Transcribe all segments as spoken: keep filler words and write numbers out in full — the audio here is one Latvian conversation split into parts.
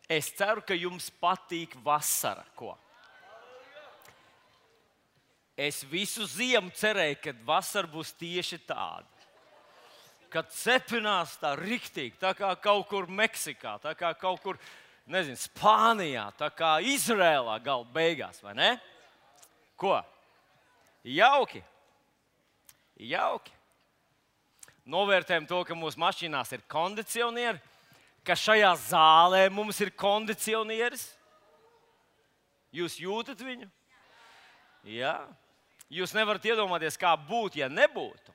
Es ceru, ka jums patīk vasara. Ko? Es visu ziemu cerēju, ka vasara būs tieši tāda. Kad cepinās tā riktīgi, tā kā kaut kur Meksikā, tā kā kaut kur, nezinu, Spānijā, tā kā Izrēlā gala beigās, vai ne? Ko? Jauki. Jauki. Novērtējam to, ka mūsu mašīnās ir kondicionieri, ka šajā zālē mums ir kondicionieris. Jūs jūtat viņu? Jā. Jūs nevarat iedomāties, kā būtu, ja nebūtu.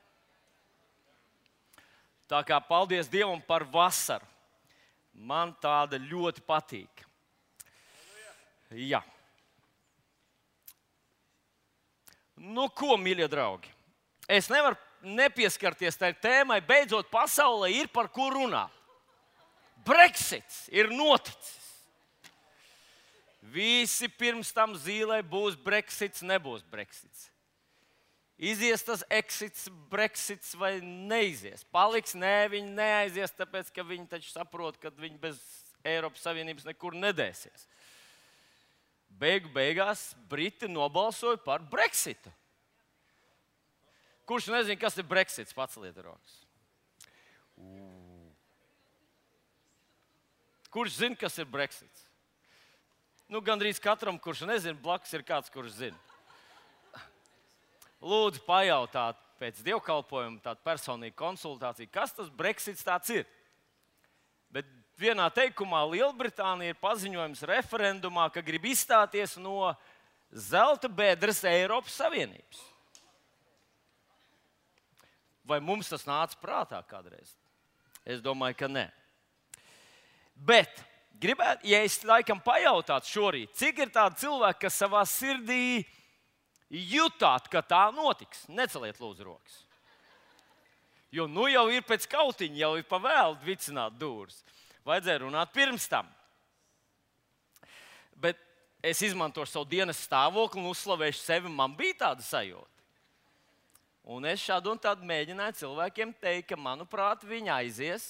Tā kā paldies Dievam par vasaru. Man tāda ļoti patīk. Jā. Nu, ko, mīļie draugi? Es nevaru nepieskarties tai tēmai. Beidzot, pasaulē ir par ko runāt. Brexits ir noticis. Visi pirms tam zīlē būs Brexits, nebūs Brexits. Izies tas exits, Brexits vai neizies. Paliks, nē, viņi neaizies, tāpēc, ka viņi taču saprot, ka viņi bez Eiropas Savienības nekur nedēsies. Beigu beigās Briti nobalsoja par Brexitu. Kurš nezina, kas ir Brexits? Paceliet rokas. Kurš zina, kas ir Brexits? Nu, gandrīz katram, kurš nezina, blakus ir kāds, kurš zina. Lūdzu, pajautāt pēc dievkalpojuma tādu personīgu konsultāciju, kas tas Brexits tāds ir. Bet vienā teikumā Lielbritānija ir paziņojums referendumā, ka grib izstāties no zelta bedres Eiropas Savienības. Vai mums tas nāca prātā kādreiz? Es domāju, ka nē. Bet gribētu, ja es laikam pajautātu šorīt, cik ir tādi cilvēki, kas savā sirdī jutāt, ka tā notiks? Neceliet lūdzu rokas. Jo nu jau ir pēc kautiņa, jau ir pa vēlu vicināt dūris. Vajadzēja runāt pirms tam. Bet es izmantošu savu dienas stāvokli un uzslavēšu sevi. Man bija tāda sajūta. Un es šādu un tādu mēģināju cilvēkiem teikt, ka, manuprāt, viņi aizies.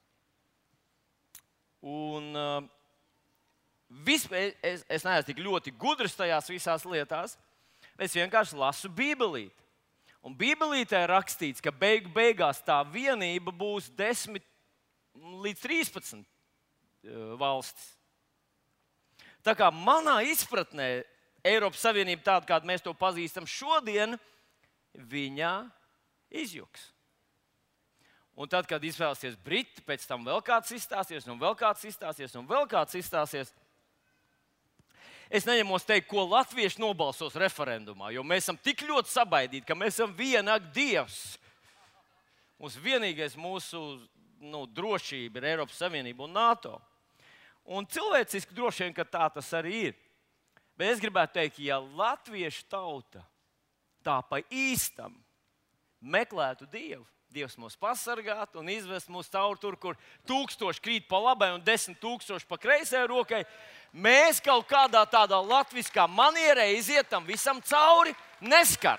Un uh, vis, es, es neesmu tik ļoti gudrs tajās visās lietās. Es vienkārši lasu Bībelīti. Un Bībelītē ir rakstīts, ka beigu beigās tā vienība būs desmit līdz trīspadsmit valstis. Tā kā manā izpratnē Eiropas Savienība tāda, kādu mēs to pazīstam šodien, viņa izjuks. Un tad, kad izvēlēsies Briti, pēc tam vēl kāds izstāsies, un vēl kāds izstāsies, un vēl kāds izstāsies. Es neņemos teikt, ko latvieši nobalsos referendumā, jo mēs esam tik ļoti sabaidīti, ka mēs esam viena ak Dievs. Mums vienīgais mūsu nu, drošība ir Eiropas Savienība un NATO. Un cilvēciski droši vien, ka tā tas arī ir. Bet es gribētu teikt, ja latviešu tauta tā pa īstam meklētu Dievu, Dievs mūs pasargātu un izvest mūs cauri tur, kur tūkstoši krīt pa labai un desmit tūkstoši pa kreisai rokai, mēs kaut kādā tādā latviskā manierē izietam visam cauri, neskart.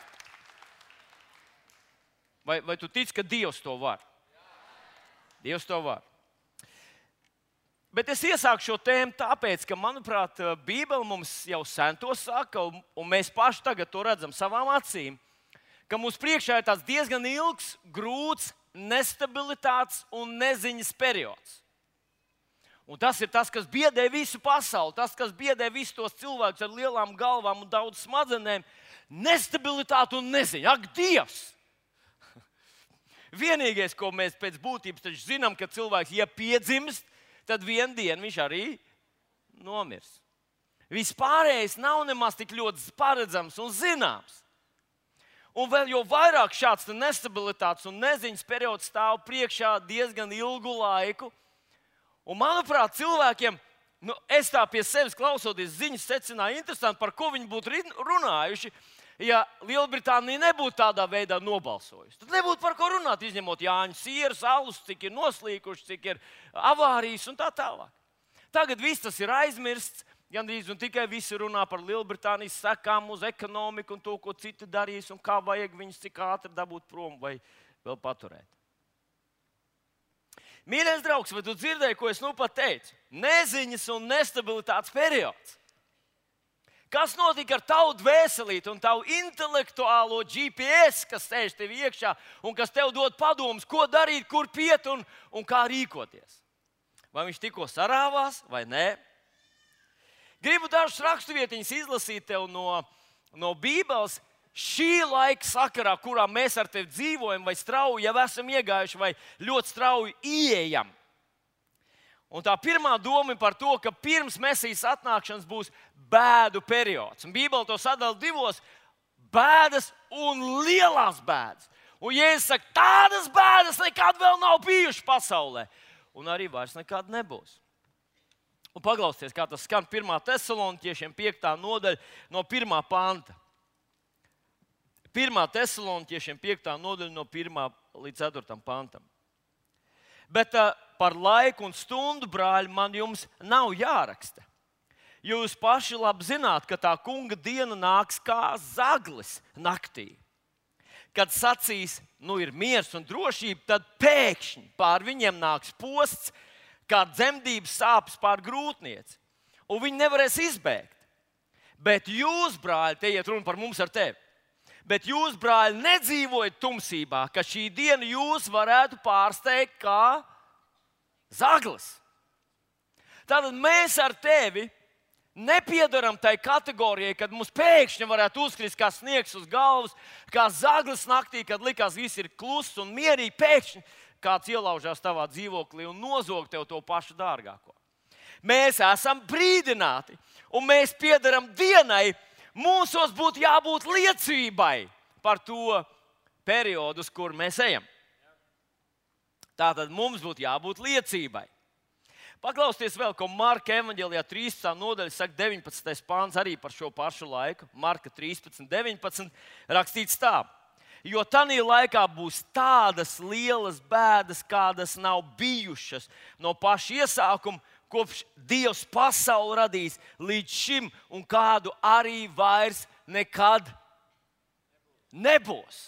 Vai, vai tu tici, ka Dievs to var? Dievs to var. Bet es iesāku šo tēmu tāpēc, ka, manuprāt, Bībele mums jau sen to saka, un mēs paši tagad to redzam savām acīm, ka mums priekšā ir tāds diezgan ilgs, grūts, nestabilitātes un neziņas periods. Un tas ir tas, kas biedē visu pasauli, tas, kas biedē visus tos cilvēkus ar lielām galvām un daudz smadzenēm. Nestabilitāte un neziņa. Ak, Dievs! Vienīgais, ko mēs pēc būtības taču zinām, ka cilvēks, ja piedzimst, tad vienu dienu viņš arī nomirs. Vispārējais nav nemaz tik ļoti paredzams un zināms. Un vēl jau vairāk šāds nestabilitātes un neziņas periods stāv priekšā diezgan ilgu laiku. Un, manuprāt, cilvēkiem, nu, es tā pie sevis klausoties ziņas secināju, interesanti, par ko viņi būtu runājuši, ja Lielbritānija nebūtu tādā veidā nobalsojusi. Tad nebūtu par ko runāt, izņemot Jāņu sieras, alus, cik ir noslīkuši, cik ir avārijas un tā tālāk. Tagad viss tas ir aizmirsts. Gandrīz un tikai visi runā par Lielbritānijas sekām uz ekonomiku un to, ko citi darīs un kā vajag viņus cik ātri dabūt prom vai vēl paturēt. Mīļais draugs, vai tu dzirdēji, ko es nu pat teicu? Neziņas un nestabilitātes periods. Kas notika ar tavu dvēselīti un tavu intelektuālo G P S, kas sēž tev iekšā un kas tev dod padomus, ko darīt, kur piet un, un kā rīkoties? Vai viņš tikko sarāvās vai nē? Gribu dažas rakstuvietiņas izlasīt tev no, no Bībeles šī laika sakarā, kurā mēs ar tevi dzīvojam, vai strauji jau esam iegājuši, vai ļoti strauji ieejam. Un tā pirmā doma ir par to, ka pirms Mesijas atnākšanas būs bēdu periods. Un Bībele to sadala divos - bēdas un lielās bēdas. Un Jēzus saka, tādas bēdas nekad vēl nav bijušas pasaulē. Un arī vairs nekad nebūs. Un paklausieties, kā tas skan pirmā Tesaloniķiešiem piektā nodaļa no pirmā panta. pirmā Tesaloniķiešiem piektā nodaļa no pirmā līdz ceturtam pantam. Bet uh, par laiku un stundu, brāļi, man jums nav jāraksta. Jūs paši labi zināt, ka tā kunga diena nāks kā zaglis naktī. Kad sacīs, nu ir miers un drošība, tad pēkšņi pār viņiem nāks posts, kā dzemdības sāpes pār grūtnieci. Un viņi nevarēs izbēgt. Bet jūs, brāļi, te iet runa par mums ar tevi. Bet jūs, brāļi, nedzīvojat tumsībā, ka šī diena jūs varētu pārsteigt kā zaglis. Tātad mēs ar tevi nepiedaram tai kategorijai, kad mums pēkšņi varētu uzkrist kā sniegs uz galvas, kā zaglis naktī, kad likās viss ir kluss un mierīgi, pēkšņi kāds ielaužās tavā dzīvoklī un nozog tev to pašu dārgāko. Mēs esam brīdināti, un mēs piedaram dienai. Mūsos būtu jābūt liecībai par to periodu, uz kur mēs ejam. Tātad mums būtu jābūt liecībai. Paklausieties vēl, ko Marka evaņģēlijā trīspadsmitā nodaļa saka deviņpadsmitais pāns arī par šo pašu laiku. Marka trīspadsmit, deviņpadsmit rakstīts tā. Jo tanī laikā būs tādas lielas bēdas, kādas nav bijušas no paša iesākuma, kopš Dievs pasauli radīs līdz šim, un kādu arī vairs nekad nebūs.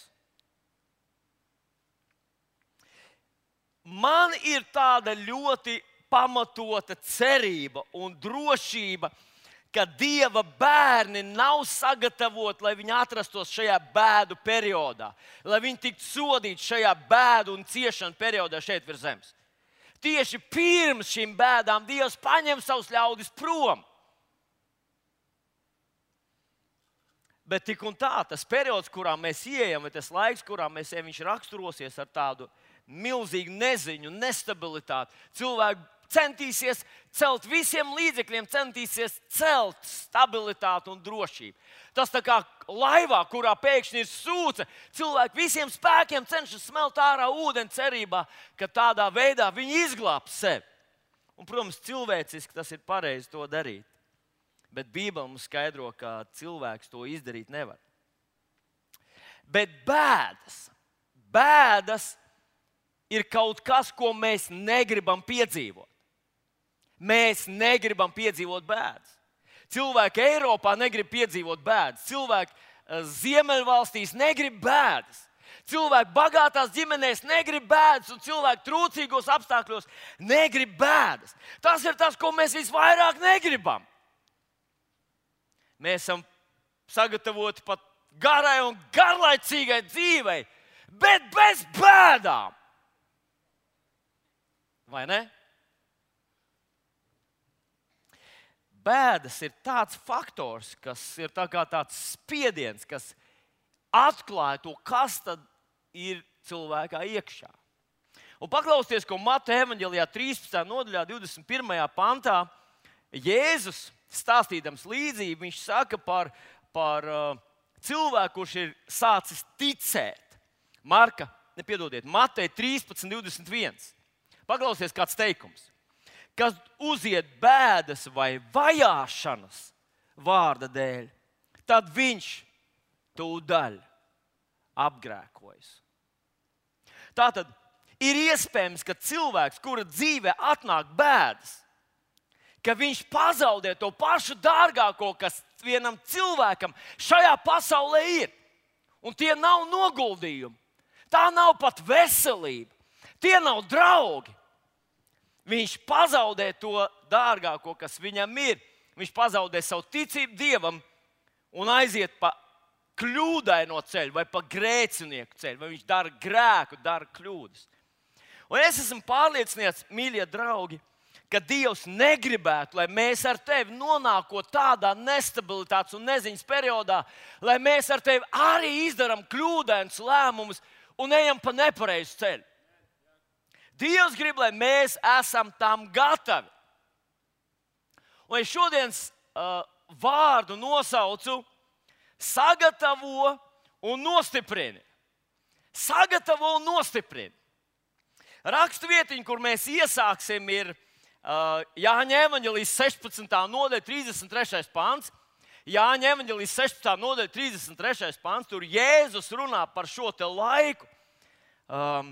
Man ir tāda ļoti pamatota cerība un drošība, ka Dieva bērni nav sagatavoti, lai viņi atrastos šajā bēdu periodā, lai viņi tiktu sodīti šajā bēdu un ciešanu periodā šeit virs zemes. Tieši pirms šīm bēdām Dievs paņem savus ļaudis prom. Bet tik un tā, tas periods, kurā mēs ieejam, vai tas laiks, kurā mēs ejam, viņš raksturosies ar tādu milzīgu neziņu, nestabilitāti. Cilvēki centīsies celt visiem līdzekļiem, centīsies celt stabilitāti un drošību. Tas tā kā laivā, kurā pēkšņi ir sūce, cilvēki visiem spēkiem cenšas smelt ārā ūdeni cerībā, ka tādā veidā viņi izglābs sevi. Un, protams, cilvēciski tas ir pareizi to darīt. Bet Bībele mums skaidro, ka cilvēks to izdarīt nevar. Bet bēdas, bēdas ir kaut kas, ko mēs negribam piedzīvot. Mēs negribam piedzīvot bēdas. Cilvēki Eiropā negrib piedzīvot bēdas. Cilvēki Ziemeļvalstīs negrib bēdas. Cilvēki bagātās ģimenēs negrib bēdas, un cilvēki trūcīgos apstākļos negrib bēdas. Tas ir tas, ko mēs visvairāk negribam. Mēs esam sagatavoti pat garai un garlaicīgai dzīvei, bet bez bēdām. Vai ne? Bēdas ir tāds faktors, kas ir tā kā tāds spiediens, kas atklāja to, kas tad ir cilvēkā iekšā. Un paklausieties, ko Mateja evaņģēlijā trīspadsmitajā nodaļā divdesmit pirmajā pantā Jēzus stāstīdams līdzību, viņš saka par, par uh, cilvēku, kurš ir sācis ticēt. Marka, nepiedodiet, Mateja trīspadsmit, divdesmit viens. Paklausieties, kāds teikums. Kas uziet bēdas vai vajāšanas vārda dēļ, tad viņš tūdaļ apgrēkojas. Tātad ir iespējams, ka cilvēks, kura dzīvē atnāk bēdas, ka viņš pazaudē to pašu dārgāko, kas vienam cilvēkam šajā pasaulē ir. Un tie nav noguldījumi. Tā nav pat veselība. Tie nav draugi. viņš pazaudē to dārgāko, kas viņam ir. Viņš pazaudē savu ticību Dievam un aiziet pa kļūdaino ceļu vai pa grēcinieku ceļu, vai viņš dara grēku, dara kļūdas. Un es esmu pārliecināts, mīļie draugi, ka Dievs negribētu, lai mēs ar tevi nonākot tādā nestabilitātes un neziņas periodā, lai mēs ar tevi arī izdarām kļūdainus lēmumus un ejam pa nepareizu ceļu. Dievs grib, lai mēs esam tam gatavi. Un es šodienas uh, vārdu nosaucu sagatavo un nostiprini. Sagatavo un nostiprini. Rakstu vietiņa, kur mēs iesāksim, ir uh, Jāņa evaņģēlijas sešpadsmitā nodaļa, trīsdesmit trešais pants. Jāņa evaņģēlijas sešpadsmitā nodaļa, trīsdesmit trešais pants. Tur Jēzus runā par šo te laiku, um,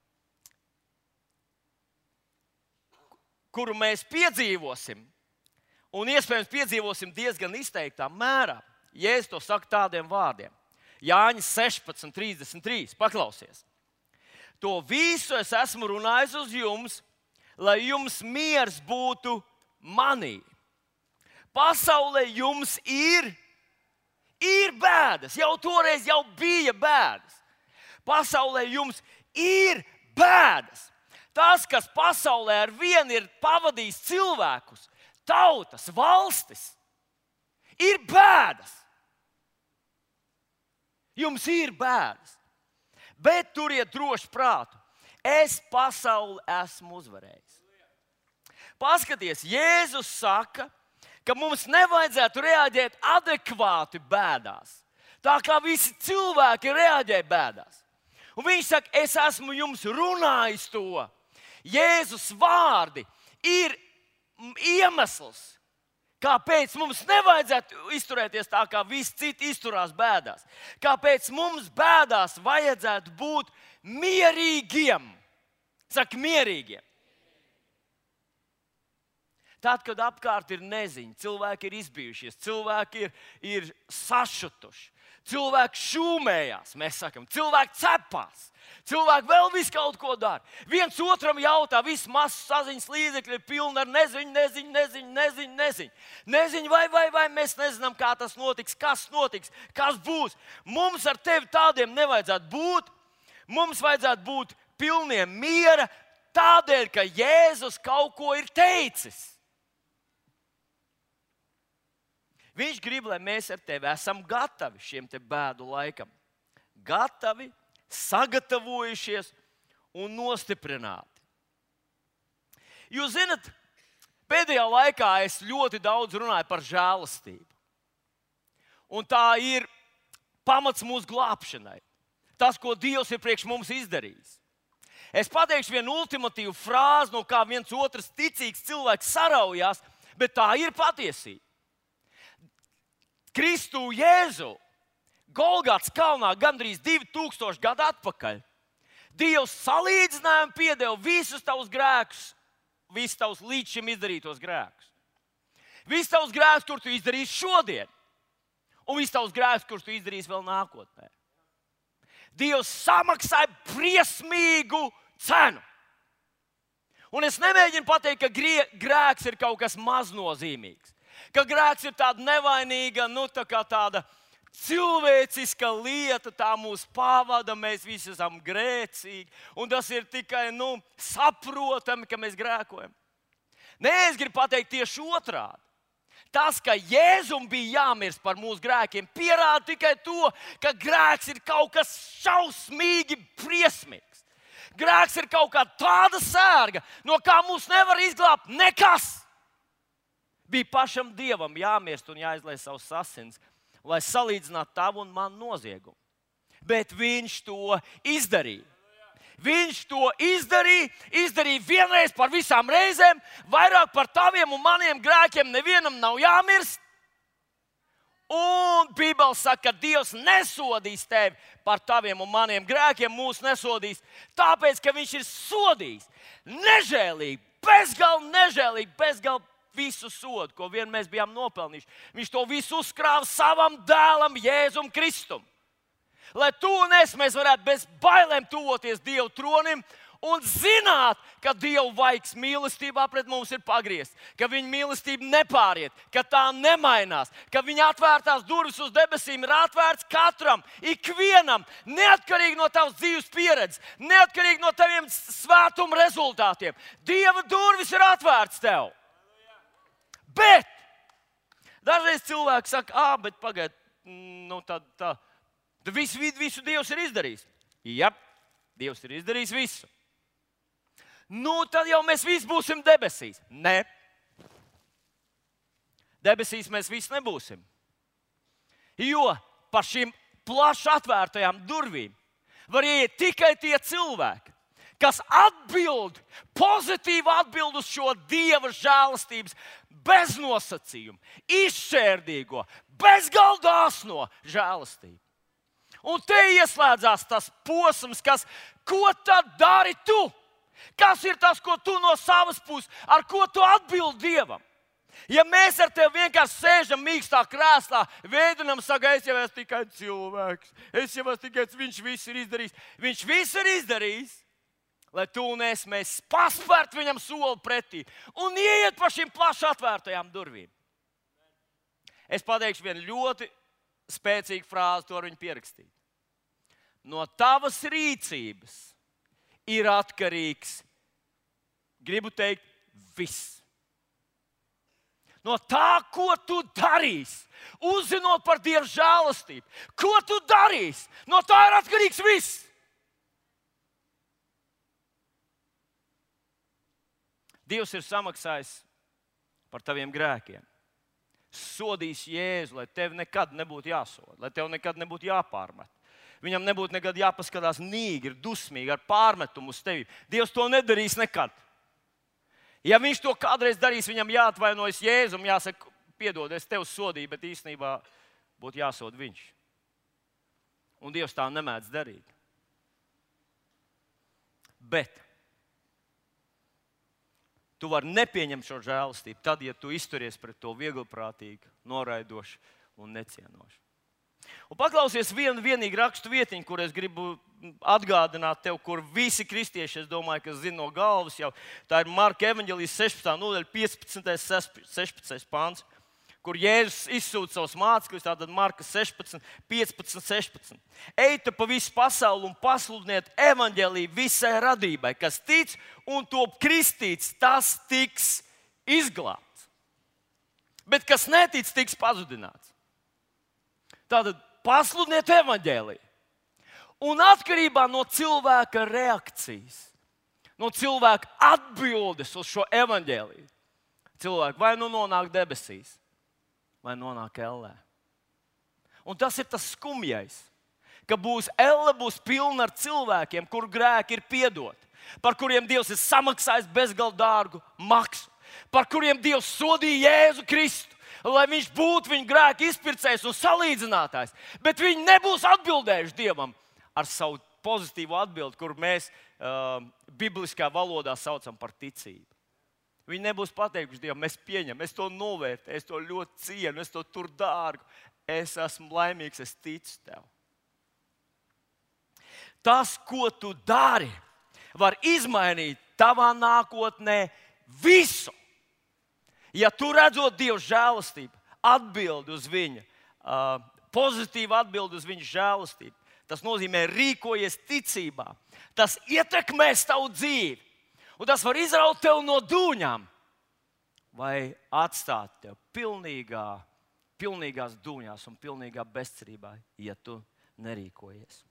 kuru mēs piedzīvosim. Un iespējams piedzīvosim diezgan izteiktā mērā. Jēzus to saka tādiem vārdiem. Jāņa sešpadsmit, trīsdesmit trīs. Paklausies. To visu es esmu runājis uz jums, lai jums miers būtu manī. Pasaulē jums ir, ir bēdas. Jau toreiz jau bija bēdas. Pasaulē jums ir bēdas. Tas, kas pasaulē ar vienu ir pavadījis cilvēkus, tautas, valstis, ir bēdas. Jums ir bēdas. Bet turiet droši prātu. Es pasauli esmu uzvarējis. Paskaties, Jēzus saka, ka mums nevajadzētu reaģēt adekvāti bēdās. Tā kā visi cilvēki reaģē bēdās. Un viņš saka, es esmu jums runājis to. Jēzus vārdi ir iemesls, kāpēc mums nevajadzētu izturēties tā, kā visi citi izturās bēdās. Kāpēc mums bēdās vajadzētu būt mierīgiem. Saka, mierīgiem. Tad, kad apkārt ir neziņa, cilvēki ir izbijušies, cilvēki ir, ir sašutuši, cilvēki šūmējās, mēs sakam, cilvēki cepās. Cilvēki vēl visu kaut ko dara. Viens otram jautā, viss masu saziņas līdzekļi ir pilni ar neziņu, neziņu, neziņu, neziņu, neziņu. Neziņu vai, vai, vai mēs nezinām, kā tas notiks, kas notiks, kas būs. Mums ar tevi tādiem nevajadzētu būt. Mums vajadzētu būt pilniem miera tādēļ, ka Jēzus kaut ko ir teicis. Viņš grib, lai mēs ar tevi esam gatavi šiem te bēdu laikam. Gatavi, sagatavojušies un nostiprināti. Jūs zināt, pēdējā laikā es ļoti daudz runāju par žēlastību. Un tā ir pamats mūsu glābšanai. Tas, ko Dievs ir priekš mums izdarījis. Es pateikšu vienu ultimatīvu frāzi, no kā viens otrs ticīgs cilvēks saraujās, bet tā ir patiesība. Kristu Jēzu Golgātas kalnā gandrīz divi tūkstoši gadu atpakaļ Dievs salīdzināja un piedeva visus tavus grēkus, visus tavus līdz šim izdarītos grēkus. Visus tavus grēkus, kurus tu izdarīsi šodien, un visus tavus grēkus, kurus tu izdarīsi vēl nākotnē. Dievs samaksāja briesmīgu cenu. Un es nemēģinu pateikt, ka grēks ir kaut kas maznozīmīgs. Ka grēks ir tāda nevainīga, nu, tā kā tāda cilvēciska lieta, tā mūs pavada, mēs visi esam grēcīgi. Un tas ir tikai nu, saprotami, ka mēs grēkojam. Nē, es gribu pateikt tieši otrādi. Tas, ka Jēzum bija jāmirst par mūsu grēkiem, pierāda tikai to, ka grēks ir kaut kas šausmīgi briesmīgs. Grēks ir kaut kā tāda sērga, no kā mūs nevar izglābt nekas. Bija pašam Dievam jāmirst un jāizlej savus asins, lai salīdzinātu tavu un manu noziegumu. Bet viņš to izdarīja. Viņš to izdarīja, izdarīja vienreiz par visām reizēm, vairāk par taviem un maniem grēkiem nevienam nav jāmirst. Un Bībele saka, ka Dievs nesodīs tevi par taviem un maniem grēkiem, mūs nesodīs, tāpēc, ka viņš ir sodījis nežēlīgi, bezgalīgi nežēlīgi, bezgalīgi visu sodu, ko vien mēs bijām nopelnījuši. Viņš to visu uzkrāva savam dēlam, Jēzum Kristum. Lai tu un es mēs varētu bez bailēm tuvoties Dieva tronim un zināt, ka Dieva vaigs mīlestībā pret mums ir pagriezts, ka viņa mīlestība nepāriet, ka tā nemainās, ka viņa atvērtās durvis uz debesīm ir atvērts katram, ikvienam, neatkarīgi no tavas dzīves pieredzes, neatkarīgi no taviem svētuma rezultātiem. Dieva durvis ir atvērts tev. Bet dažreiz cilvēki saka, ah, bet pagaid, nu tā, tā, visu, visu Dievs ir izdarījis. Jā, Dievs ir izdarījis visu. Nu, tad jau mēs visi būsim debesīs. Nē. Debesīs mēs visi nebūsim. Jo pa šīm plaši atvērtajām durvīm var ieiet tikai tie cilvēki, kas atbild, pozitīvi atbild uz šo Dieva žēlastības beznosacījumu, izšķērdīgo, bezgaldāsno žēlastību. Un te ieslēdzās tas posms, kas, ko tad dari tu? Kas ir tas, ko tu no savas puses, ar ko tu atbildi Dievam? Ja mēs ar tevi vienkārši sēžam mīkstā krēslā, veidojam, saka, es jau esmu tikai cilvēks, es jau esmu tikai, viņš viss ir izdarījis. Viņš viss ir izdarījis, lai tu un es mēs paspērt viņam soli pretī un ieiet pa šīm plaši atvērtajām durvīm. Es pateikšu vienu ļoti spēcīgu frāzi, to viņu pierakstīt. No tavas rīcības ir atkarīgs, gribu teikt, viss. No tā, ko tu darīsi, uzzinot par Dieva žēlastību, ko tu darīsi, no tā ir atkarīgs viss. Dievs ir samaksājis par taviem grēkiem. Sodīs Jēzu, lai tev nekad nebūtu jāsoda, lai tev nekad nebūtu jāpārmet. Viņam nebūtu nekad jāpaskatās nīgi, ir dusmīgi, ar pārmetumu uz tevi. Dievs to nedarīs nekad. Ja viņš to kādreiz darīs, viņam jāatvainojas Jēzum, jāsaka, piedod, es tev sodīju, bet īstenībā būtu jāsoda viņš. Un Dievs tā nemēdz darīt. Bet tu vari nepieņemt šo žēlastību tad, ja tu izturies pret to viegliprātīgi, noraidoši un necienoši. Un paklausies vienu vienīgu rakstu vietiņu, kur es gribu atgādināt tev, kur visi kristieši, es domāju, kas zina no galvas jau. Tā ir Marka evaņģēlijas sešpadsmitā nodaļa, piecpadsmitais, sešpadsmitais pāns, kur Jēzus izsūta savus mācekļus, tātad Marka sešpadsmit, piecpadsmit, sešpadsmit. Ejiet pa visu pasauli un pasludiniet evaņģēliju visai radībai, kas tic un top kristīts, tas tiks izglābts. Bet kas netic, tiks pazudināts. Tātad pasludiniet evaņģēliju. Un atkarībā no cilvēka reakcijas, no cilvēka atbildes uz šo evaņģēliju, cilvēki vai nu nonāk debesīs, vai nonāk ellē. Un tas ir tas skumjais, ka būs elle būs pilna ar cilvēkiem, kuru grēki ir piedoti, par kuriem Dievs ir samaksājis bezgaldārgu maksu, par kuriem Dievs sodīja Jēzu Kristu, lai viņš būtu viņu grēku izpircējs un salīdzinātājs. Bet viņi nebūs atbildējuši Dievam ar savu pozitīvu atbildi, kur mēs uh, bibliskā valodā saucam par ticību. Viņi nebūs pateikuši Dievam, es pieņemu, es to novērtēju, es to ļoti cienu, es to tur dārgu, es esmu laimīgs, es ticu tev. Tas, ko tu dari, var izmainīt tavā nākotnē visu. Ja tu redzot Dieva žēlastību, atbildi uz viņa, uh, pozitīvu atbildi uz viņa žēlastību, tas nozīmē rīkojies ticībā. Tas ietekmēs tavu dzīvi. Un tas var izraut tevi no dūņām vai atstāt tevi pilnīgā, pilnīgās dūņās un pilnīgā bezcerībā, ja tu nerīkojies.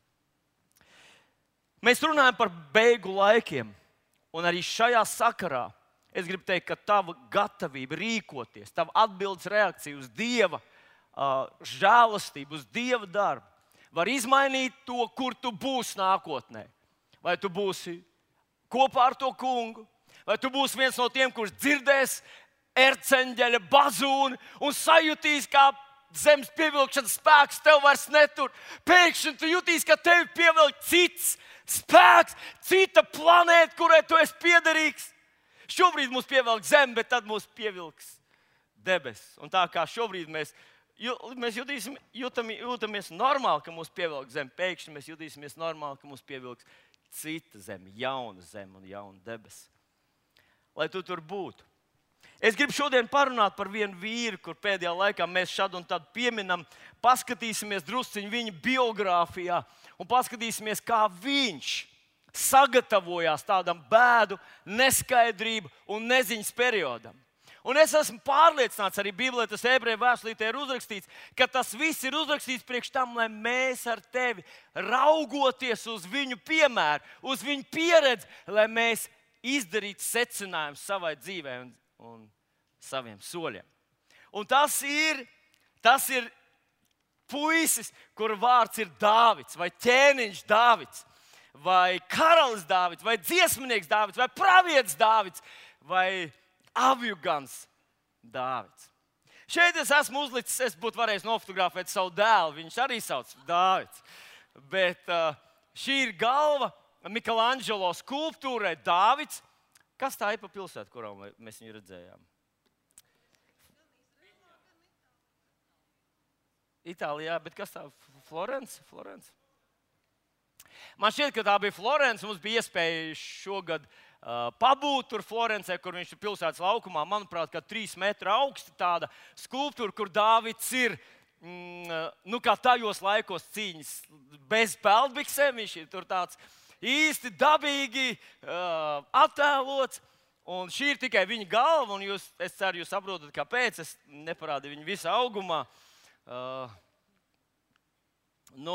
Mēs runājam par beigu laikiem, un arī šajā sakarā es gribu teikt, ka tava gatavība rīkoties, tava atbildes reakcija uz Dieva uh, žēlastību, uz Dieva darbu, var izmainīt to, kur tu būsi nākotnē. Vai tu būsi kopā ar to kungu, vai tu būsi viens no tiem, kurš dzirdēs erceņģeļa bazūni un sajutīs, kā zemes pievilkšanas spēks tev vairs netur. Pēkšņi tu jutīsi, ka tevi pievilk cits spēks, cita planēta, kurai tu esi piederīgs. Šobrīd mūs pievilk zeme, bet tad mūs pievilks debesis. Un tā kā šobrīd mēs, mēs jutīsim, jutam, jutamies normāli, ka mūs pievilk zeme, pēkšņi mēs jutīsimies normāli, ka mūs pievilks cita zeme, jauna zeme un jauna debesis. Lai tu tur būtu. Es gribu šodien parunāt par vienu vīru, kur pēdējā laikā mēs šādu un tādu pieminam. Paskatīsimies drusciņu viņa biogrāfijā un paskatīsimies, kā viņš sagatavojās tādam bēdu, neskaidrību un neziņas periodam. Un es esmu pārliecināts, arī Bībelē tas ebreju vēstulītē ir uzrakstīts, ka tas viss ir uzrakstīts priekš tam, lai mēs ar tevi raugoties uz viņu piemēru, uz viņu pieredzi, lai mēs izdarītu secinājumus savai dzīvē un, un saviem soļiem. Un tas ir, tas ir puisis, kura vārds ir Dāvids, vai ķēniņš Dāvids, vai karalis Dāvids, vai dziesminieks Dāvids, vai pravietis Dāvids, vai avjugans Dāvids. Šeit es esmu uzlicis, es būtu varējis nofotografēt savu dēlu, viņš arī sauc Dāvids. Bet uh, šī ir galva Michelangelo skulptūrai Dāvids. Kas tā ir pa pilsētu, kurā mēs viņu redzējām? Itālijā, bet kas tā? Florence? Florence? Man šķiet, ka tā bija Florence. Mums bija iespēja šogad uh, pabūt tur Florencē, kur viņš ir pilsētas laukumā. Manuprāt, ka trīs metru augsta tāda skulptūra, kur Dāvids ir, mm, nu kā tajos laikos cīņas bez peldbiksēm. Viņš ir tur tāds īsti dabīgi uh, attēlots. Un šī ir tikai viņa galva, un jūs, es ceru, jūs saprotat, kāpēc. Es neparādīju viņu visā augumā. Uh, nu,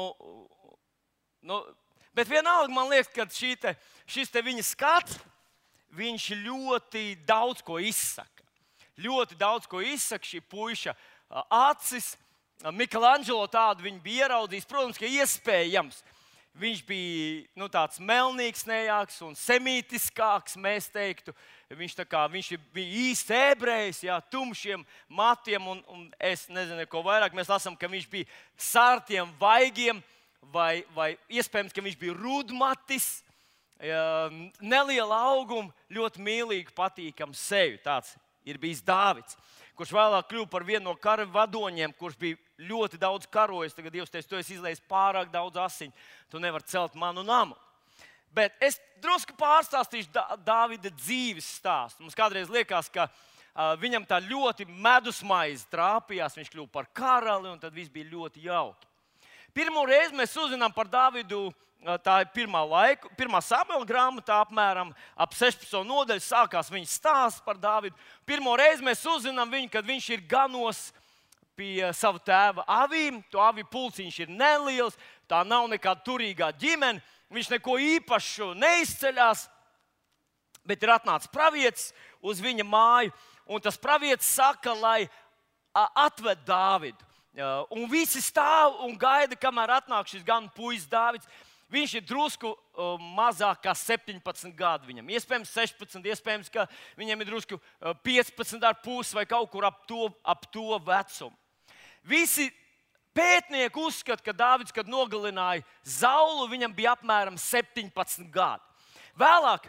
nu, bet vienalga, man liekas, ka šī te, šis te viņa skats, viņš ļoti daudz ko izsaka. Ļoti daudz ko izsaka šī puiša uh, acis. Uh, Michelangelo tādu viņu bija ieraudzījis. Protams, ka iespējams. Viņš bija nu, tāds melnīgsnējāks un semītiskāks, mēs teiktu. Viņš, kā, viņš bija īsts ebrejs, jā, tumšiem matiem, un, un es nezinu, ko vairāk. Mēs lasām, ka viņš bija sārtiem, vaigiem, vai, vai iespējams, ka viņš bija rudmatis, jā, neliela auguma, ļoti mīlīgu, patīkamu seju. Tāds ir bijis Dāvids, kurš vēlāk kļuva par vienu no kara vadoņiem, kurš bija ļoti daudz karojis. Tagad Dievs teica, tu esi izlējis pārāk daudz asiņu, tu nevari celt manu namu. Bet es drusku pārstāstīšu Dā- Dāvida dzīves stāstu. Mums kādreiz liekas, ka uh, viņam tā ļoti medusmaize trāpījās, viņš kļuva par karali, un tad viss bija ļoti jauki. Pirmo reizi mēs uzzinām par Dāvidu. Tā ir pirmā, laika, pirmā Samuela grāmatā, apmēram ap sešpadsmito nodaļu sākās viņa stāsts par Dāvidu. Pirmo reizi mēs uzzinām viņu, kad viņš ir ganos pie sava tēva avīm. To aviju pulciņš ir neliels, tā nav nekāda turīgā ģimene. Viņš neko īpašu neizceļās, bet ir atnācis pravietis uz viņa māju. Un tas pravietis saka, lai atved Dāvidu. Un visi stāv un gaida, kamēr atnāk šis gan puisis Dāvids. Viņš ir drusku uh, mazāk kā septiņpadsmit gadi viņam. Iespējams, sešpadsmit, iespējams, ka viņam ir drusku uh, piecpadsmit ar pusi vai kaut kur ap to, ap to vecumu. Visi pētnieki uzskata, ka Dāvids, kad nogalināja Zaulu, viņam bija apmēram septiņpadsmit gadi. Vēlāk,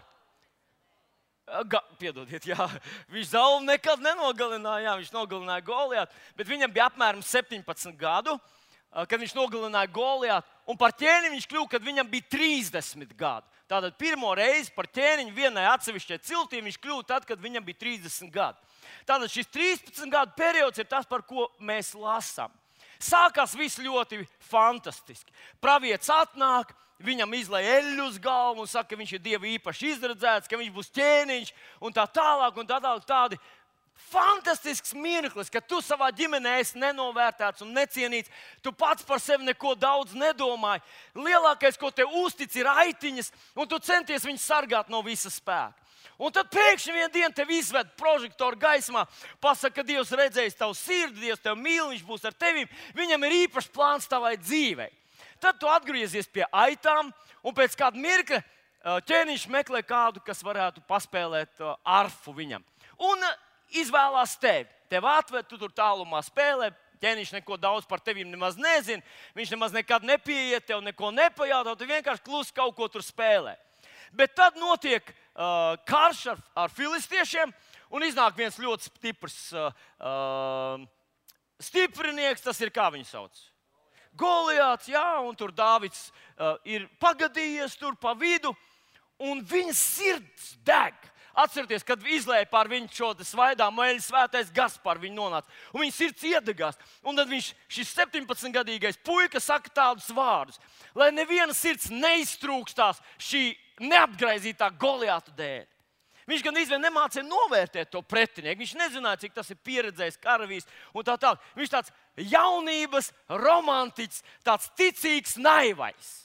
ga, piedodiet, jā, viņš Zaulu nekad nenogalināja, jā, viņš nogalināja Golijātu, bet viņam bija apmēram septiņpadsmit gadu. Kad viņš nogalināja Golijātu, un par ķēniņu viņš kļuva, kad viņam bija trīsdesmit gadi. Tātad pirmo reizi par ķēniņu vienai atsevišķai ciltī viņš kļuva tad, kad viņam bija trīsdesmit gadi. Tātad šis trīspadsmit gadu periods ir tas, par ko mēs lasām. Sākās viss ļoti fantastiski. Pravietis atnāk, viņam izlej eļļu uz galvu un saka, ka viņš ir Dieva īpaši izredzēts, ka viņš būs ķēniņš un tā tālāk un tā tālāk tādi. Fantastisks mirklis, ka tu savā ģimenē esi nenovērtēts un necienīts. Tu pats par sevi neko daudz nedomāji. Lielākais, ko tev uztic, ir aitiņas, un tu centies viņus sargāt no visa spēka. Un tad pēkšņi vienā dienā tev izved prožektoru gaismā, pasaka, ka Dievs redzējis tavu sirdi, Dievs tev mīl, viņš būs ar tevi. Viņam ir īpašs plāns tavai dzīvei. Tad tu atgriezies pie aitām, un pēc kāda mirkļa ķēniņš meklē kādu, kas varētu paspēlēt arfu viņam. Un izvēlās tevi. Tev atved, tu tur tālumā spēlē, ķēniņš neko daudz par tevi nemaz nezina, viņš nemaz nekad nepieiet, tev neko nepajautā, tu vienkārši klusi kaut ko tur spēlē. Bet tad notiek uh, karš ar, ar filistiešiem, un iznāk viens ļoti stiprs uh, uh, stiprinieks, tas ir kā viņu sauc? Goliāts, jā, un tur Dāvids uh, ir pagadījies tur pa vidu, un viņa sirds deg. Atcerieties, kad izlēja pār viņu šo svaidā meļu, svētais gars pār viņu nonāca. Un viņa sirds iedegās. Un tad viņš, šis septiņpadsmitgadīgais puika saka tādus vārdus. Lai neviena sirds neiztrūkstās šī neapgraizītā Goliāta dēļ. Viņš gan izvien nemācīja novērtēt to pretinieku. Viņš nezināja, cik tas ir pieredzējis karavīrs un tā tālāk. Viņš tāds jaunības romantiķis, tāds ticīgs naivais.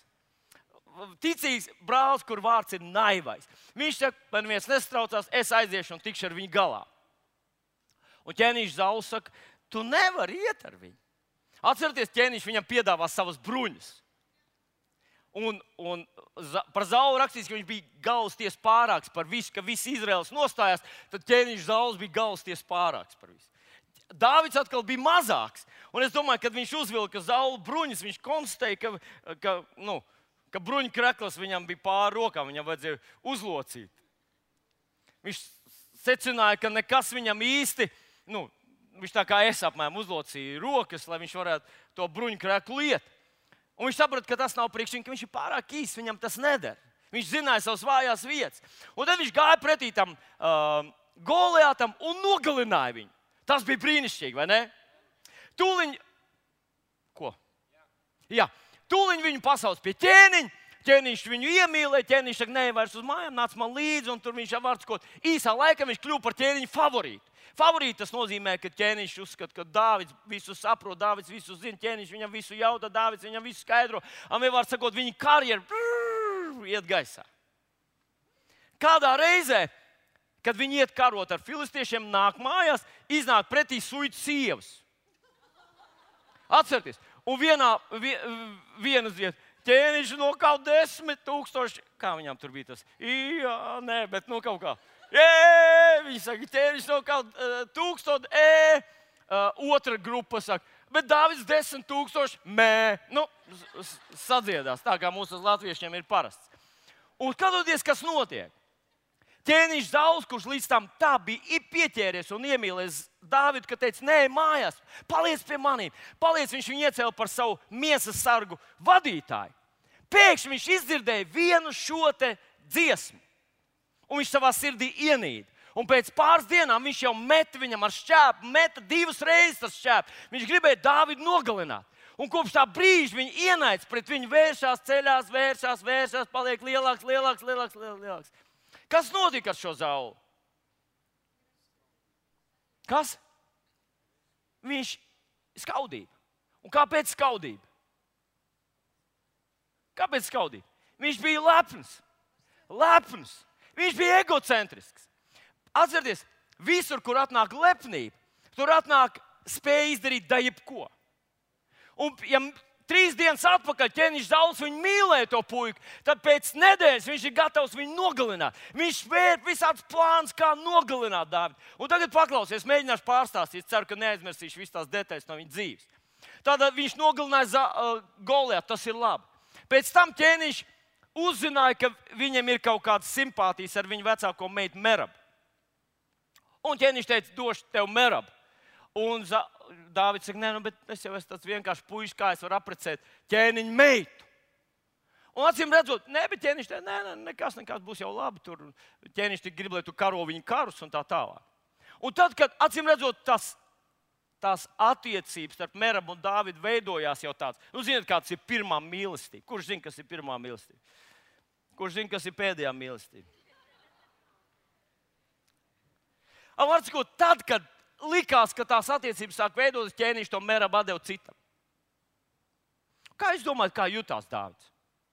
Ticīgs brālis, kur vārds ir naivais. Viņš saka, man viens nestraucās, es aiziešu un tikšu ar viņu galā. Un ķēniņš Zauls saka, tu nevari iet ar viņu. Atcerieties, ķēniņš viņam piedāvā savas bruņas. Un, un par Zaulu rakstīts, ka viņš bija galvasties pārāks par visu, ka visi Izraels nostājās, tad ķēniņš Zauls bija galvasties pārāks par visu. Dāvids atkal bija mazāks. Un es domāju, kad viņš uzvilka Zaulu bruņas, viņš konstatēja, ka, ka nu, ka bruņu krekls viņam bija pāri rokām, viņam vajadzēja uzlocīt. Viņš secināja, ka nekas viņam īsti, nu, viņš tā kā es apmēram uzlocīja rokas, lai viņš varētu to bruņu kreklu liet. Un viņš saprata, ka tas nav priekš viņam, ka viņš ir pārāk īsts, viņam tas neder. Viņš zināja savas vājās vietas. Un tad viņš gāja pretī tam uh, Goliātam un nogalināja viņu. Tas bija brīnišķīgi, vai ne? Tūliņ... Ko? Jā. Tūliņ viņu pasauc pie ķēniņa, ķēniņš viņu iemīlēja, ķēniņš saka, nē, vairs uz mājām, nāc man līdzi, un tur viņš jau var skot. Īsā laikā viņš kļuva par ķēniņa favorītu. Favorīti tas nozīmē, ka ķēniņš uzskata, ka Dāvids visu saprot, Dāvids visu zina, ķēniņš viņam visu jautā, Dāvids viņam visu skaidro. Un vienmēr sakot, viņa karjera brrr, iet gaisā. Kādā reizē, kad viņi iet karot ar filistiešiem, nāk mājās, iznāk pretī suitu sievas. Atcerieties. Un vienā, vienas dienas, ķēniņš no kaut desmit tūkstoši, kā viņam tur bija tas? Jā, nē, bet no kaut kā. Jē, viņi saka, ķēniņš no kaut uh, tūkstot, ē, uh, otra grupa saka, bet Dāvids desmit tūkstoši, mē, nu, sadziedās, tā kā mūsu latviešiem ir parasts. Un skatoties, kas notiek. Ķēniņš Zauls, kurš līdz tam tā bija pieķēries un iemīlēs Dāvidu, ka teica, nē, mājās, paliec pie maniem. Paliec, viņš viņu iecēla par savu miesas sargu vadītāju. Pēkšņi viņš izdzirdēja vienu šo te dziesmu. Un viņš savā sirdī ienīda. Un pēc pāris dienām viņš jau meta viņam ar šķēpu, meta divas reizes tas šķēpu. Viņš gribēja Dāvidu nogalināt. Un kopš tā brīža viņa ienaids pret viņu vēršās, ceļās, vēršās, vēršās, paliek lielāks, lielāks, lielāks, lielāks. Kas notika ar šo Zaulu? Kas? Viņš skaudība. Un kāpēc skaudība? Kāpēc skaudība? Viņš bija lepns. Lepns. Viņš bija egocentrisks. Atcerieties, visur, kur atnāk lepnība, tur atnāk spēja izdarīt da jebko. Un ja trīs dienas atpakaļ ķēniņš Zauls viņu mīlēja to puiku, tad pēc nedēļas viņš ir gatavs viņu nogalināt. Viņš spēr visāds plāns, kā nogalināt Dāvidu. Un tagad paklausies, mēģināšu pārstāstīt, ceru, ka neaizmirsīšu visas tās detaļas no viņa dzīves. Tātad viņš nogalināja uh, Goliātu, tas ir labi. Pēc tam ķēniņš uzzināja, ka viņam ir kaut kādas simpātijas ar viņu vecāko meitu Merabu. Un ķēniņš teica, došu tev Merabu. Un Dāvids saka, nē, nu, bet es jau esmu tāds vienkārši puisis, kā es varu apprecēt ķēniņa meitu. Un acīm redzot, nē, bet ķēniņš teica, nē, nē, nekas, nekas būs jau labi. Tur ķēniņš tik grib, lai tu karo viņu karus un tā tālāk. Un tad, kad acīm redzot, tas, tās attiecības starp Merabu un Dāvidu veidojās jau tāds, nu, ziniet, kāds ir pirmā mīlestība. Kurš zina, kas ir pirmā mīlestība? Kurš zina, kas ir pēdējā mīlestība? Var sakot, tad, kad likās, ka tās attiecības sāk veidoties, ķēniņš to Merabu atdeva citam. Kā jūs domājat, kā jutās Dāvids?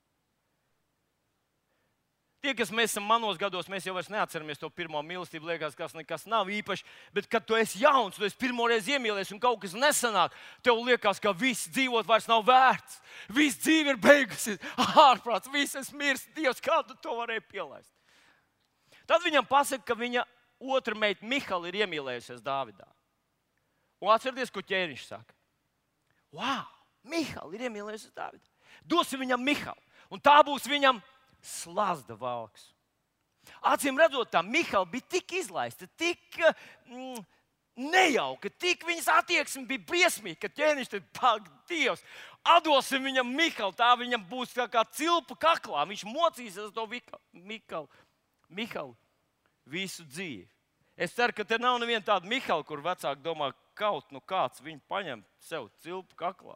Tie, kas mēs esam manos gados, mēs jau vairs neatceramies to pirmo mīlestību, liekas, kas nekas nav īpaši, bet kad tu esi jauns, tu esi pirmoreiz iemīlējies un kaut kas nesanāk, tev liekas, ka viss dzīvot vairs nav vērts. Viss dzīve ir beigusies, ārprāts, viss es mirst, Dievs, kā tu to varēji pielaist? Tad viņam pasaka, ka viņa otra meita Mihala ir iemīlējusies Dāvidā. Un atcerieties, ko ķēniņš saka. Wow, Mihala ir iemīlējusies Dāvidā. Dosim viņam Mihalu. Un tā būs viņam slazda valks. Acīm redzot, tā Mihala bija tik izlaista, tik mm, nejauka, tik viņas attieksme bija briesmīga, ka ķēniņš teica, pak, Dievs, atdosim viņam Mihalu, tā viņam būs kā, kā cilpa kaklā. Viņš mocīsies to Mihalu, Mihalu visu dzīvi. Es ceru, ka te nav neviena tāda Mihala, kur vecāki domā, kaut nu kāds viņu paņem sev cilpu kaklā.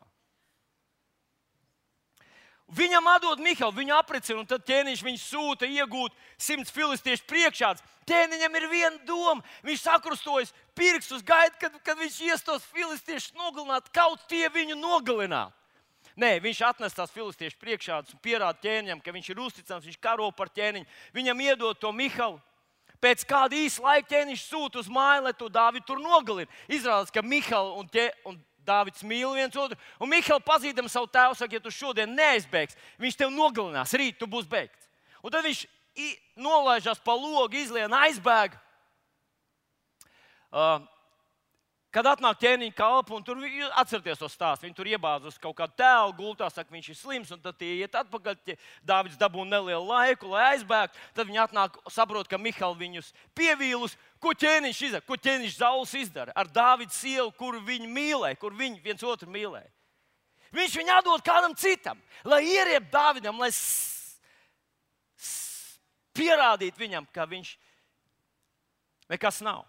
Viņam atdod Mihalu, viņu apricina, un tad ķēniņš viņu sūta iegūt simts filistiešu priekšāds. Ķēniņam ir viena doma. Viņš sakrustojas pirkstus, gaida, kad, kad viņš ies tos filistiešus nogalināt, kaut tie viņu nogalināt. Nē, viņš atnes tās filistiešu priekšādas un pierāda ķēniņam, ka viņš ir uzticams, viņš karo par ķēniņu. Viņam iedod to Mihalu. Pēc kāda īsa laika ķēniņš sūta uz māju, lai to Dāvidu tur nogalina. Izrādās, ka Mihala un, ķē, un Dāvids mīl viens otru. Un Mihala pazīdam savu tēvu, saka, ja tu šodien neaizbēgs, viņš tev nogalinās, rīt tu būs beigts. Un tad viņš nolaižās pa logu, izlien aizbēg. Uh, Kad atnāk ķēniņa kalpa, un tur atcerieties to stāstu, viņi tur iebāz uz kaut kādu tēlu gultā, saka, viņš ir slims, un tad tie iet atpakaļ, Dāvids dabūna nelielu laiku, lai aizbēgtu, tad viņi atnāk, saprot, ka Mihala viņus pievīlus, ko ķēniņš izdara, ko ķēniņš Sauls izdara ar Dāvida sievu, kuru viņi mīlēja, kur viņi viens otru mīlēja. Viņš viņu atdod kādam citam, lai ieriep Dāvidam, lai s, s, pierādītu viņam, ka viņš nekas nav.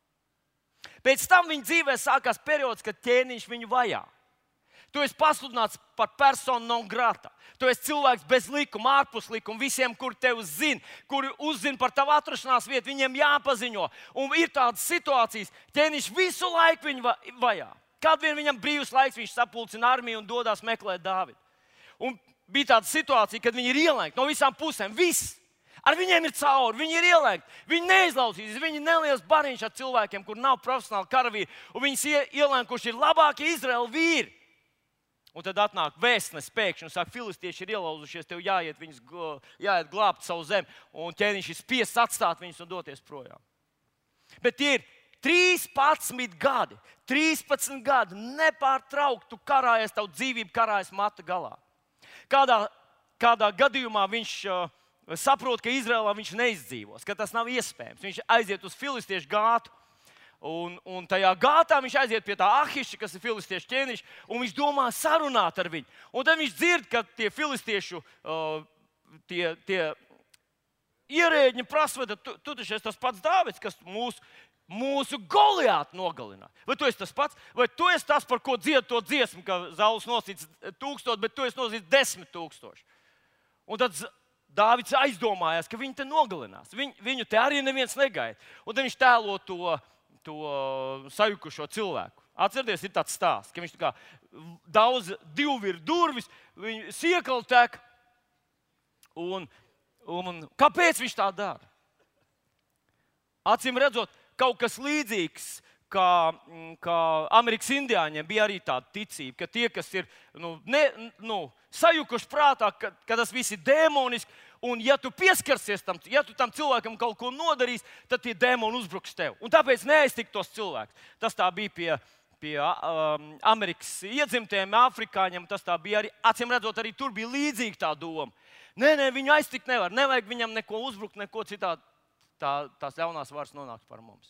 Pēc tam viņa dzīvē sākās periods, kad ķēniņš viņu vajā. Tu esi pasludināts par personu non grata. Tu esi cilvēks bez likuma, ārpus likuma. Visiem, kuri tevi zina, kuri uzzina par tavu atrašanās vietu, viņiem jāpaziņo. Un ir tādas situācijas, ķēniņš visu laiku viņu vajā. Kad vien viņam brīvs laiks, viņš sapulcina armiju un dodas meklēt Dāvidu. Un bija tāda situācija, kad viņi ir ielēgti no visām pusēm. Viss. Ar viņiem ir cauri, viņi ir ielēgti, viņi neizlausīs, viņi neliels bariņš ar cilvēkiem, kur nav profesionāli karavīri, un viņus ielēguši ir labākie Izraēla vīri. Un tad atnāk vēstnes pēkšņi un saka, filistieši ir ielauzušies, tev jāiet, viņus, jāiet glābt savu zemi, un ķēniņš ir spiests atstāt viņus un doties projām. Bet tie ir trīspadsmit gadi, trīspadsmit gadi nepārtrauktu karājies, tavu dzīvību karājies mata galā. Kādā, kādā gadījumā viņš saprot, ka Izrēlā viņš neizdzīvos, ka tas nav iespējams. Viņš aiziet uz filistiešu gātu, un, un tajā gātā viņš aiziet pie tā Ahiša, kas ir filistiešu ķēniņš, un viņš domā sarunāt ar viņu. Un tad viņš dzird, ka tie filistiešu uh, tie, tie ierēģi prasa, vai tu, tu taču esi tas pats Dāvids, kas mūsu, mūsu Goliātu nogalināja. Vai tu esi tas pats, vai tu esi tas, par ko dzied to dziesmu, ka Sauls nosīts tūkstot, bet tu esi nosīts desmit tūkstoši. Un tad Dāvids aizdomājās, ka viņi te nogalinās. Viņu, viņu te arī neviens negaida. Un tad viņš tēlo to, to sajukušo cilvēku. Atcerieties, ir tāds stāsts, ka viņš tā kā daudz divviru durvis, viņu siekali tek. Un, un kāpēc viņš tā dara? Acīm redzot, kaut kas līdzīgs, kā, kā Amerikas indiāņiem bija arī tāda ticība, ka tie, kas ir nu, ne, nu, sajukuši prātā, ka, ka tas viss ir dēmoniski, un ja tu pieskarsies tam, ja tu tam cilvēkam kaut ko nodarīsi, tad tie dēmoni uzbruks tev. Un tāpēc neaiztik tos cilvēkus. Tas tā bija pie, pie um, Amerikas iedzimtiem, afrikāņiem, tas tā bija arī, acīm redzot, arī tur bija līdzīga tā doma. Nē, nē, viņu aiztikt nevar, nevajag viņam neko uzbrukt, neko citādi, tā, tās ļaunās varas nonāks par mums.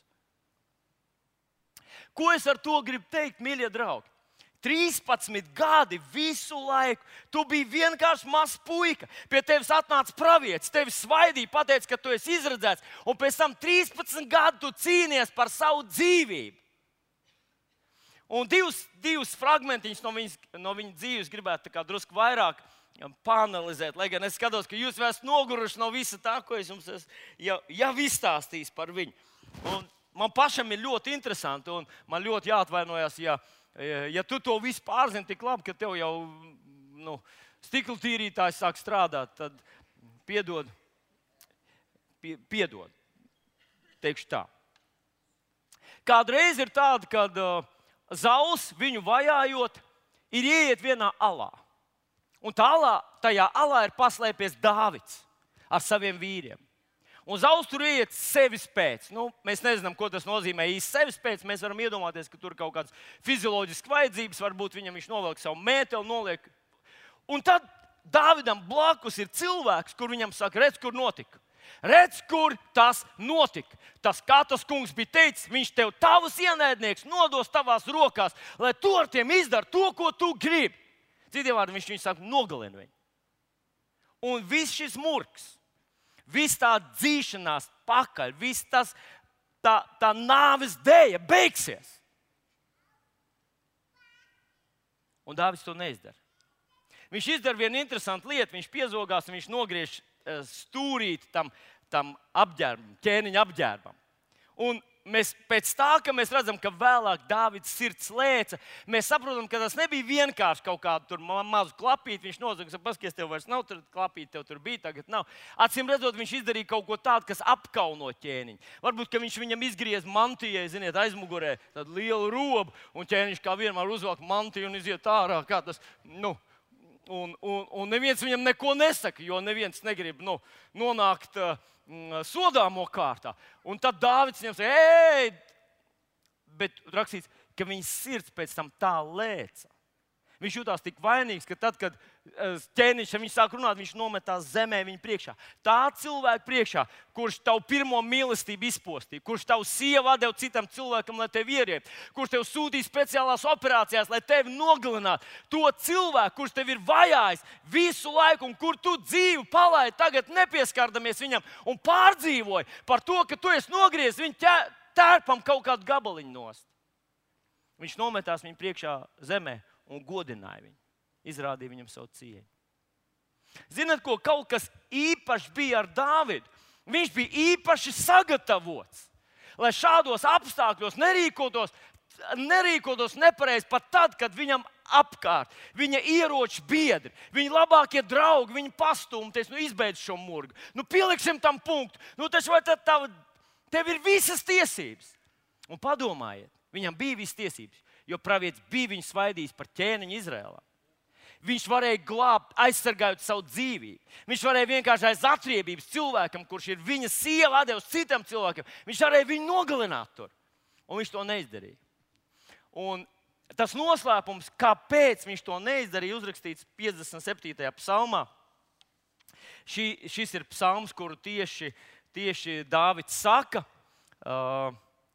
Ko es ar to gribu teikt, mīļie draugi? trīspadsmit gadi visu laiku. Tu biji vienkārši mazs puika. Pie tevis atnāca pravietis, tevi svaidīja, pateica, ka tu esi izredzēts. Un pēc tam trīspadsmit gadi tu cīnies par savu dzīvību. Un divus, divus fragmentiņus no viņas, no viņa dzīves gribētu tā kā drusku vairāk pāanalizēt. Lai gan es skatos, ka jūs vēl esat noguruši no visa tā, ko es jums jau, jau izstāstīju par viņu. Un man pašam ir ļoti interesanti, un man ļoti jāatvainojas, ja Ja tu to visu pārzini tik labi, ka tev jau nu, stikla tīrītājs sāk strādāt, tad piedod, pie, piedod. Teikšu tā. Kādreiz ir tāda, kad uh, Sauls viņu vajājot, ir ieiet vienā alā. Un tā alā, tajā alā ir paslēpies Dāvids ar saviem vīriem. Un Sauls tur iet sevis pēc. Nu, mēs nezinām, ko tas nozīmē īsti sevis pēc. Mēs varam iedomāties, ka tur ir kaut kādas fizioloģiskas vajadzības. Varbūt viņam viņš novelk savu mēteli, noliek. Un tad Dāvidam blakus ir cilvēks, kur viņam saka, redz, kur notika. Redz, kur tas notika. Tas, kā tas kungs bija teicis, viņš tev tavus ienaidnieks nodos tavās rokās, lai tu ar tiem izdari to, ko tu gribi. Citiem vārdiem viņš viņu saka, nogalina viņu. Un viss šis murgs, viss tā dzīšanās pakaļ, viss tas, tā, tā nāves dēja beigsies. Un Dāvids to neizdara. Viņš izdara vienu interesantu lietu, viņš piezogās un viņš nogriež stūrīti tam, tam apģērbam, ķēniņa apģērbam. Un mēs pēc tā, ka mēs redzam, ka vēlāk Dāvids sirds lēca, mēs saprotam, ka tas nebija vienkārši kaut kādu tur mazu klapīti. Viņš nozaga, ka paskaties, tev vairs nav tur klapīti, tev tur bija, tagad nav. Acīm redzot, viņš izdarīja kaut ko tādu, kas apkauno ķēniņu. Varbūt, ka viņš viņam izgriez mantijai, ziniet, aizmugurē tādu lielu robu, un ķēniņš kā vienmēr uzvelk mantiju un iziet ārā, kā tas, nu, un, un, un neviens viņam neko nesaka, jo neviens negrib, nu, nonākt uh, sodāmo kārtā. Un tad Dāvids viņam saka, ej, bet rakstīts, ka viņa sirds pēc tam tā lēca. Viņš jutās tik vainīgs, ka tad, kad ķēniņš viņš sāk runāt, viņš nometās zemē viņa priekšā. Tā cilvēka priekšā, kurš tavu pirmo mīlestību izpostīja, kurš tavu sievu atdeva citam cilvēkam, lai tevi ieriept, kurš tev sūtīja speciālās operācijās, lai tevi nogalinātu. To cilvēku, kurš tev ir vajājis visu laiku un kur tu dzīvi palaidi, tagad nepieskardamies viņam un pārdzīvoji par to, ka tu esi nogriezis viņa tērpam kaut kādu gabaliņu nost. Viņš nometās viņa priekšā zemē un godināja viņu. Izrādīja viņam savu cieņu. Zināt, ko kaut kas īpašs bija ar Dāvidu? Viņš bija īpaši sagatavots, lai šādos apstākļos nerīkotos, nerīkotos nepareizi pat tad, kad viņam apkārt viņa ieroču biedri, viņa labākie draugi, viņa pastumties, nu izbeidz šo murgu. Nu pieliksim tam punktu. Nu taču vai tad tav, tev ir visas tiesības? Un padomājiet, viņam bija visas tiesības, jo pravietis bija viņu svaidījis par ķēniņu Izrēlā. Viņš varēja glābt, aizsargājot savu dzīvību. Viņš varēja vienkārši aiz atriebības cilvēkam, kurš ir viņa sieva, atdevis citam cilvēkam. Viņš varēja viņu nogalināt tur. Un viņš to neizdarīja. Un tas noslēpums, kāpēc viņš to neizdarīja, uzrakstīts piecdesmit septītajā psalmā. Šī, šis ir psalms, kuru tieši, tieši Dāvids saka. Uh,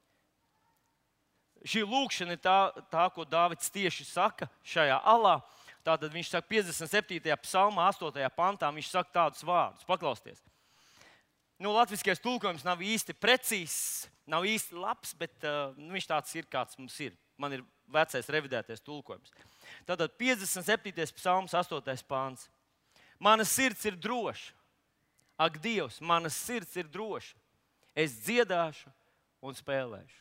šī lūkšana ir tā, tā, ko Dāvids tieši saka šajā alā. Tātad viņš saka piecdesmit septītajā psalmā, astotajā pantā, viņš saka tādus vārdus. Paklausieties. Nu, latviskais tulkojums nav īsti precīzs, nav īsti labs, bet uh, viņš tāds ir, kāds mums ir. Man ir vecais revidētais tulkojums. Tātad piecdesmit septītais psalms, astotais pants. Mana sirds ir droša. Ak, Dievs, mana sirds ir droša. Es dziedāšu un spēlēšu.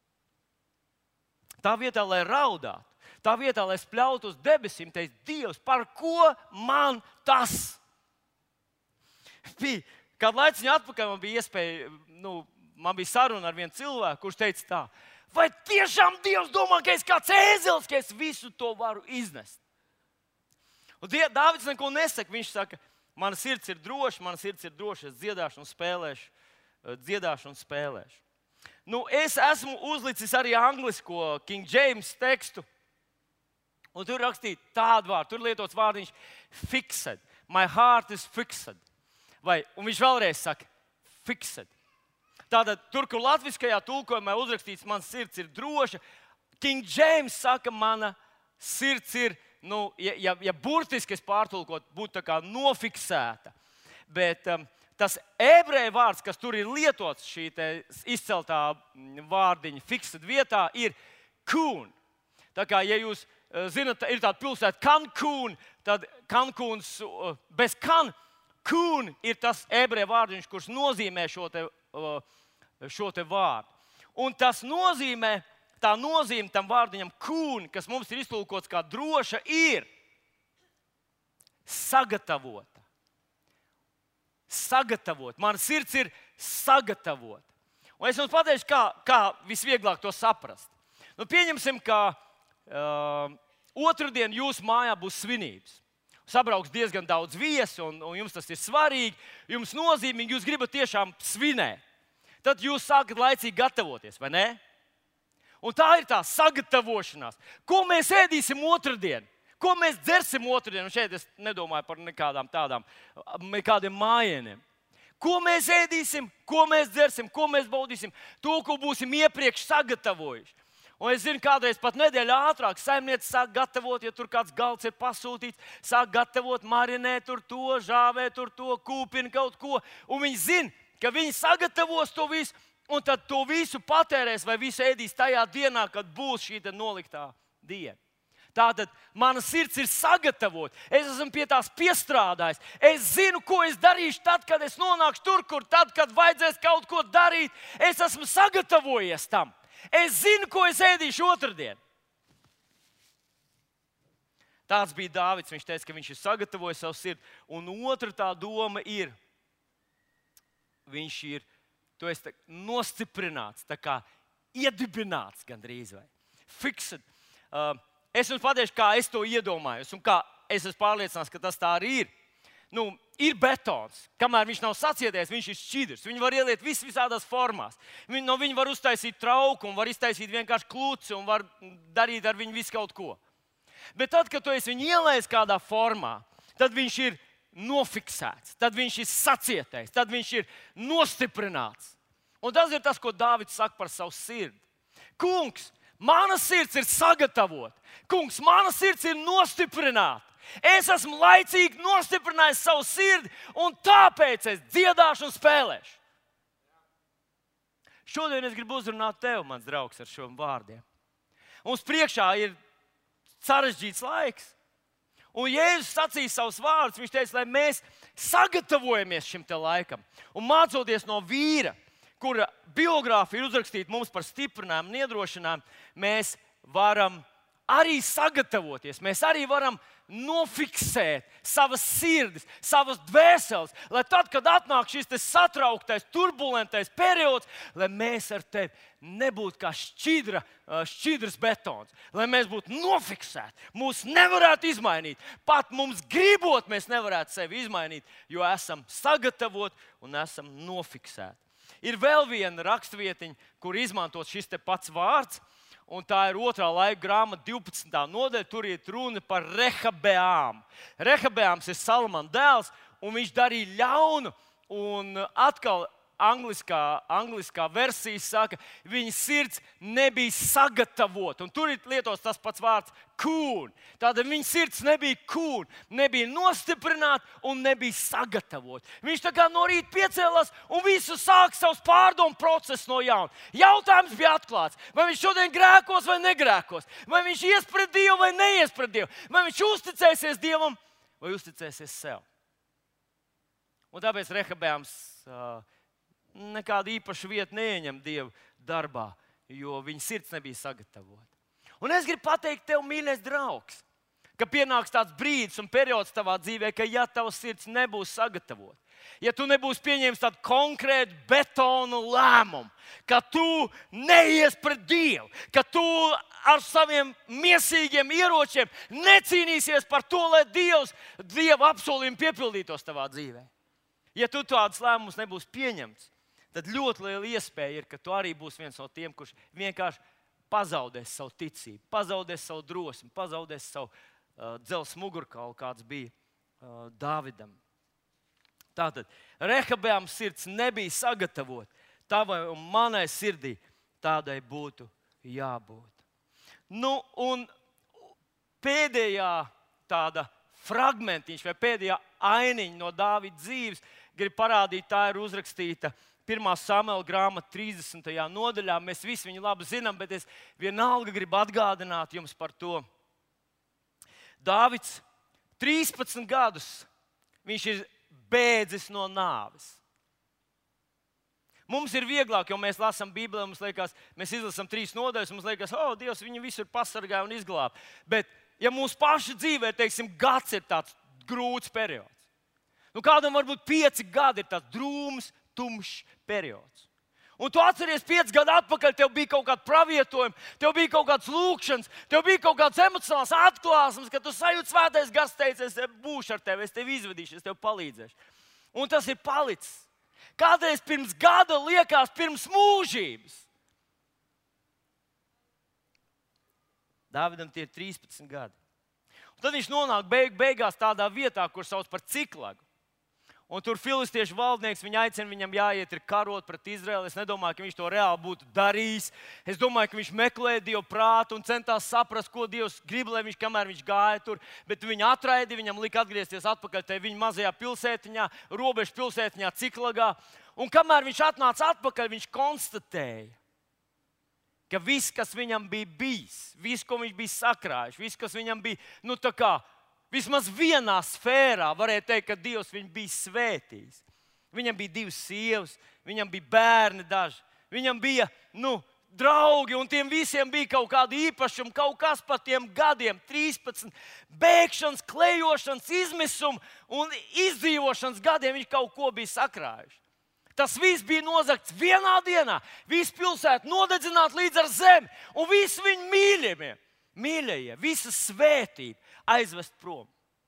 Tā vietā, lai raudātu, tā vietā, lai es pļautu uz debesīm, teicu, Dievs, par ko man tas? Bija, kādu laiciņu atpakaļ man bija iespēja, nu, man bija saruna ar vienu cilvēku, kurš teica tā, vai tiešām Dievs domā, ka es kāds ēzelis, ka es visu to varu iznest? Un Dāvids neko nesaka, viņš saka, mana sirds ir droša, mana sirds ir droša, es dziedāšu un spēlēšu, dziedāšu un spēlēšu. Nu, es esmu uzlicis arī anglisko King James tekstu, un tur rakstīja tādu vārdu, tur lietots vārdiņš fixed. My heart is fixed. Vai, un viņš vēlreiz saka fixed. Tātad tur, kur latviskajā tulkojumā uzrakstīts, man sirds ir droša, King James saka, mana sirds ir, nu, ja, ja, ja burtiski es pārtulkot, būtu tā kā nofiksēta. Bet um, tas ebreju vārds, kas tur ir lietots šī izceltā vārdiņa fixed vietā, ir kūn. Tā kā, ja jūs zināt, ir tāda pilsēta Cancūn, tad Cancūns bez kan, kūn ir tas ebreju vārdiņš, kurš nozīmē šo te, šo te vārdu. Un tas nozīmē, tā nozīme tam vārdiņam kūn, kas mums ir iztulkots kā droša, ir sagatavota. Sagatavot. Mana sirds ir sagatavota. Un es jums pateikšu, kā, kā visvieglāk to saprast. Nu, pieņemsim, ka uh, otrdien jūsu mājā būs svinības. Sabrauks diezgan daudz viesu, un, un jums tas ir svarīgi, jums nozīmīgi, jūs gribat tiešām svinēt. Tad jūs sākat laicīgi gatavoties, vai ne? Un tā ir tā sagatavošanās. Ko mēs ēdīsim otrdien? Ko mēs dzersim otrdien? Un šeit es nedomāju par nekādām tādām, nekādiem mājieniem. Ko mēs ēdīsim, ko mēs dzersim, ko mēs baudīsim? To, ko būsim iepriekš sagatavojuši. Un es zinu, kādreiz pat nedēļu ātrāk saimniece sāk gatavot, ja tur kāds galds ir pasūtīts, sāk gatavot, marinēt tur to, žāvēt tur to, kūpina kaut ko. Un viņi zina, ka viņi sagatavos to visu, un tad to visu patērēs vai visu ēdīs tajā dienā, kad būs šī noliktā diena. Tātad mana sirds ir sagatavota. Es esmu pie tās piestrādājis. Es zinu, ko es darīšu tad, kad es nonākšu tur, kur tad, kad vajadzēs kaut ko darīt. Es esmu sagatavojies tam. Es zinu, ko es ēdīšu otrdien. Tāds bija Dāvids. Viņš teica, ka viņš ir sagatavojis savu sirdi. Un otra tā doma ir, viņš ir, tu esi nostiprināts, tā kā iedibināts gandrīz vai. Fixed. Uh, Es jums pateikšu, kā es to iedomājos, un kā es esmu pārliecināts, ka tas tā arī ir. Nu, ir betons. Kamēr viņš nav sacietējis, viņš ir šķidrs. Viņu var ieliet vis, visādās formās. Viņu, no viņa var uztaisīt trauku, un var iztaisīt vienkārši kluci, un var darīt ar viņu visu kaut ko. Bet tad, kad tu esi viņu ielējis kādā formā, tad viņš ir nofiksēts, tad viņš ir sacietējis, tad viņš ir nostiprināts. Un tas ir tas, ko Dāvids saka par savu sirdi. Kungs, mana sirds ir sagatavota. Kungs, mana sirds ir nostiprināta. Es esmu laicīgi nostiprinājis savu sirdi, un tāpēc es dziedāšu un spēlēšu. Šodien es gribu uzrunāt tevi, mans draugs, ar šiem vārdiem. Mums priekšā ir sarežģīts laiks. Un Jēzus sacīja savus vārdus. Viņš teica, lai mēs sagatavojamies šim te laikam. Un mācoties no vīra, kura biogrāfija ir uzrakstīta mums par stiprinājumu un iedrošinājumu, mēs varam arī sagatavoties. Mēs arī varam nofiksēt savas sirdis, savas dvēseles, lai tad, kad atnāk šis satrauktais, turbulentais periods, lai mēs ar tevi nebūtu kā šķidra, šķidrs betons, lai mēs būtu nofiksēti. Mūs nevarētu izmainīt. Pat mums gribot, mēs nevarētu sevi izmainīt, jo esam sagatavoti un esam nofiksēti. Ir vēl viena rakstvietiņa, kur izmantot šis te pats vārds, un tā ir otrā laika grāmata, divpadsmitā nodaļa. Tur ir runa par Rehabeāmu. Rehabeāms ir Salamana dēls, un viņš darīja ļaunu. Un atkal angliskā, angliskā versija saka, viņa sirds nebija sagatavota. Un tur ir lietots tas pats vārds kūn. Tātad viņa sirds nebija kūn, nebija nostiprināta un nebija sagatavota. Viņš tā kā no rīta piecēlās un visu sāk savus pārdomu procesus no jauna. Jautājums bija atklāts. Vai viņš šodien grēkos vai negrēkos? Vai viņš ies pret Dievu vai neies pret Dievu? Vai viņš uzticēsies Dievam vai uzticēsies sev? Un tāpēc Rehabeāms uh, nekādu īpašu vietu neieņem Dieva darbā, jo viņa sirds nebija sagatavota. Un es gribu pateikt tev, mīļais draugs, ka pienāks tāds brīdis un periods tavā dzīvē, ka ja tavs sirds nebūs sagatavota, ja tu nebūsi pieņēmis tādu konkrētu betonu lēmumu, ka tu neies pret Dievu, ka tu ar saviem miesīgiem ieročiem necīnīsies par to, lai Dievs, Dieva apsolījumi piepildītos tavā dzīvē. Ja tu tādus lēmumus nebūsi pieņemts, tad ļoti liela iespēja ir, ka tu arī būsi viens no tiem, kurš vienkārši pazaudēs savu ticību, pazaudēs savu drosmi, pazaudēs savu uh, dzelzs mugurkaulu, kāds bija uh, Dāvidam. Tātad Rehabeāms sirds nebija sagatavota. Tavai un manai sirdī tādai būtu jābūt. Nu, un pēdējā tāda fragmentiņš vai pēdējā ainiņa no Dāvida dzīves grib parādīt, tā ir uzrakstīta pirmā Samuela grāmata trīsdesmitajā nodaļā. Mēs visi viņu labi zinām, bet es vienalga gribu atgādināt jums par to. Dāvids trīspadsmit gadus viņš ir bēdzis no nāves. Mums ir vieglāk, jo mēs lasām Bībelē, mums liekas, mēs izlasām trīs nodaļas, mums liekas, o, Dievs viņu visur pasargāja un izglāba. Bet, ja mūsu paša dzīvē, teiksim, gads ir tāds grūts periods. Nu, kādam varbūt pieci gadi ir tāds drūms, tumšs periods. Un tu atceries, pieci gadi atpakaļ, tev bija kaut kāda pravietojuma, tev bija kaut kāds lūkšanas, tev bija kaut kāds emocionāls atklāsmes, ka tu sajūti svētais gars teici, es būšu ar tevi, es tevi izvedīšu, es tev palīdzēšu. Un tas ir palicis. Kādreiz pirms gada liekas pirms mūžības. Dāvidam tie ir trīspadsmit gadi. Un tad viņš nonāk beig, beigās tādā vietā, kur sauc par Ciklagu. Un tur filistiešu valdnieks viņu aicina, viņam jāiet ir karot pret Izraeli. Es nedomāju, ka viņš to reāli būtu darījis. Es domāju, ka viņš meklēja Dievu prātu un centās saprast, ko Dievs grib, lai viņš, kamēr viņš gāja tur. Bet viņu atraidi, viņam lika atgriezties atpakaļ tajā viņa mazajā pilsētiņā, robežu pilsētiņā, Ciklagā. Un kamēr viņš atnāca atpakaļ, viņš konstatēja, ka viss, kas viņam bija bijis, viss, ko viņš bija sakrājis, viss, kas viņam bija, nu tā kā, vismaz vienā sfērā varēja teikt, ka Dievs viņu bija svētījis. Viņam bija divas sievas, viņam bija bērni daži, viņam bija nu, draugi, un tiem visiem bija kaut kāda īpašuma, kaut kas par tiem gadiem, trīspadsmit, bēgšanas, klejošanas, izmisuma un izdzīvošanas gadiem viņš kaut ko bija sakrājuši. Tas viss bija nozagts vienā dienā, visu pilsētu nodedzināt līdz ar zemi, un visi viņu mīļamie, mīļajie, visa svētība aizvest prom.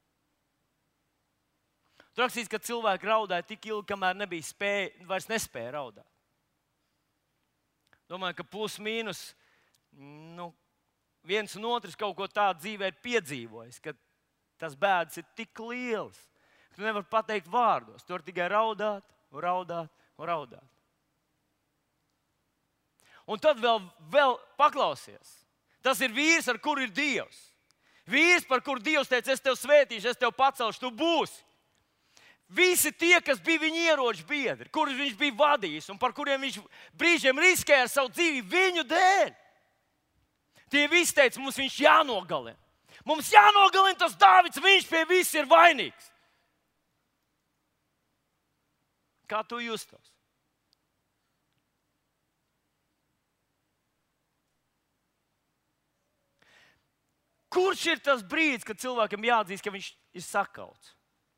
Tur rakstīts, ka cilvēki raudāja tik ilgi, kamēr nebija spēja, vairs nespēja raudāt. Domāju, ka plus mīnus, nu, viens un otrs kaut ko tādu dzīvē ir piedzīvojis, ka tas bēdas ir tik lielas, ka tu nevari pateikt vārdos. Tu vari tikai raudāt, raudāt un raudāt. Un tad vēl, vēl paklausies. Tas ir vīrs, ar kuru ir Dievs. Vīrs, par kuru Dievs teica, es tev svētīšu, es tev pacelšu, tu būsi. Visi tie, kas bija viņa ieroču biedri, kurus viņš bija vadījis un par kuriem viņš brīžiem riskēja ar savu dzīvi viņu dēļ. Tie visi teica, mums viņš jānogalina. Mums jānogalina tas Dāvids, viņš pie viss ir vainīgs. Kā tu justos? Kurš ir tas brīdis, kad cilvēkam jāatzīst, ka viņš ir sakauts?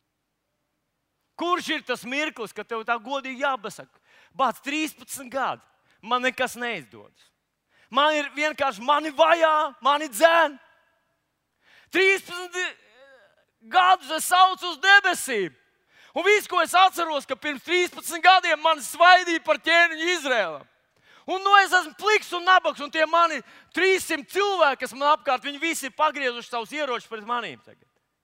Kurš ir tas mirklis, kad tev tā godīgi jāpasaka? Bāc, trīspadsmit gadi, man nekas neizdodas. Man ir vienkārši mani vajā, mani dzēn. trīspadsmit gadus es saucu uz debesīm. Un viss, ko es atceros, ka pirms trīspadsmit gadiem mani svaidīja par ķēniņu Izrēlam. Un nu es esmu pliks un nabaks, un tie mani trīssimt cilvēki, kas man apkārt, viņi visi ir pagriezuši savus ieročus pret manīm tagad.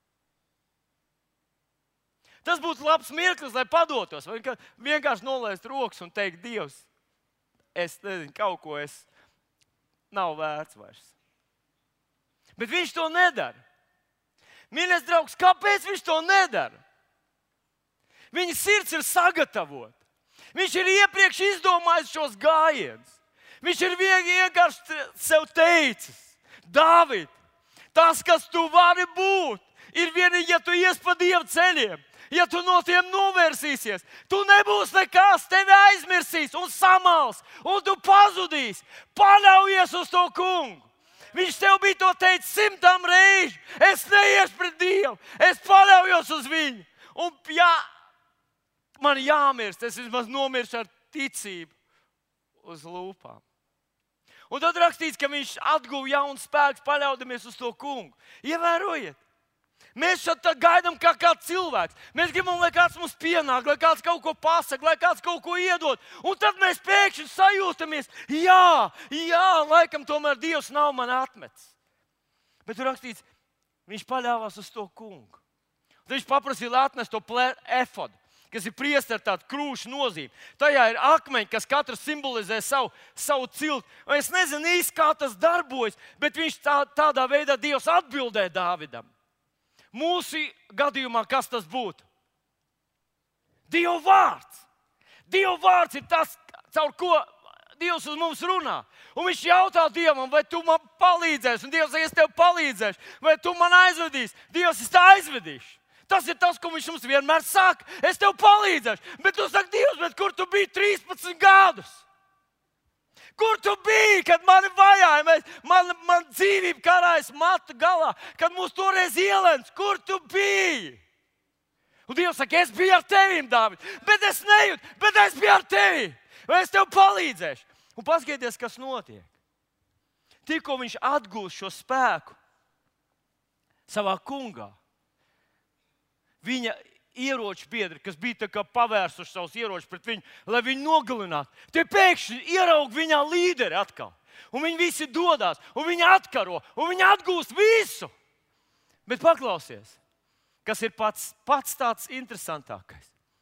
Tas būtu labs mirklis, lai padotos, vai vienkārši nolaist rokas un teikt, Dievs, es nezinu, kaut ko es nav vērts vairs. Bet viņš to nedara. Mīļais draugs, kāpēc viņš to nedara? Viņa sirds ir sagatavota. Viņš ir iepriekš izdomājis šos gājienus. Viņš ir vienkārši sev teicis, Dāvid, tas, kas tu vari būt, ir vienīgi, ja tu ies pa Dieva ceļiem, ja tu no tiem novērsīsies, tu nebūsi nekas, tevi aizmirsīs un samals, un tu pazudīsi. Paļaujies uz to kungu. Viņš tev bija to teicis simtām reižu. Es neiešu pret Dievu, es paļaujos uz viņu. Un jā, man jāmirst, es vismaz nomiršu ar ticību uz lūpām. Un tad rakstīts, ka viņš atguva jaunu spēku, paļaudamies uz to kungu. Ievērojiet, mēs šeit gaidām kā kāds cilvēks. Mēs gribam, lai kāds mums pienāk, lai kāds kaut ko pasaka, lai kāds kaut ko iedod. Un tad mēs pēkšņi sajūtamies, jā, jā, laikam tomēr Dievs nav man atmetis. Bet tur rakstīts, viņš paļāvās uz to kungu. Tad viņš paprasīja, lai atnes to efodu, kas ir priestera tāda krūša nozīme. Tajā ir akmeņi, kas katrs simbolizē savu, savu ciltu. Un es nezinu īsti, kā tas darbojas, bet viņš tā, tādā veidā Dievs atbildēja Dāvidam. Mūsu gadījumā, kas tas būtu? Dieva vārds. Dieva vārds ir tas, caur ko Dievs uz mums runā. Un viņš jautā Dievam, vai tu man palīdzēsi? Un Dievs saka, es tev palīdzēšu. Vai tu man aizvedīsi? Dievs, es tā aizvedīšu. Tas ir tas, ko viņš mums vienmēr saka. Es tev palīdzēšu. Bet tu saki, Dievs, bet kur tu biji trīspadsmit gadus? Kur tu biji, kad mani vajāja? Man, man dzīvība karājas matu galā, kad mūs toreiz ielēns. Kur tu biji? Un Dievs saka, es biju ar tevim, Dāvid. Bet es nejūtu, bet es biju ar tevi. Vai es tev palīdzēšu? Un paskaties, kas notiek. Tikko viņš atgūst šo spēku savā kungā, viņa ieroču biedri, kas bija tā kā pavērsuši savus ieročus pret viņu, lai viņu nogalinātu, tie pēkšņi ieraug viņā līderi atkal. Un viņi visi dodās, un viņi atkaro, un viņi atgūst visu. Bet paklausies, kas ir pats, pats tāds interesantākais.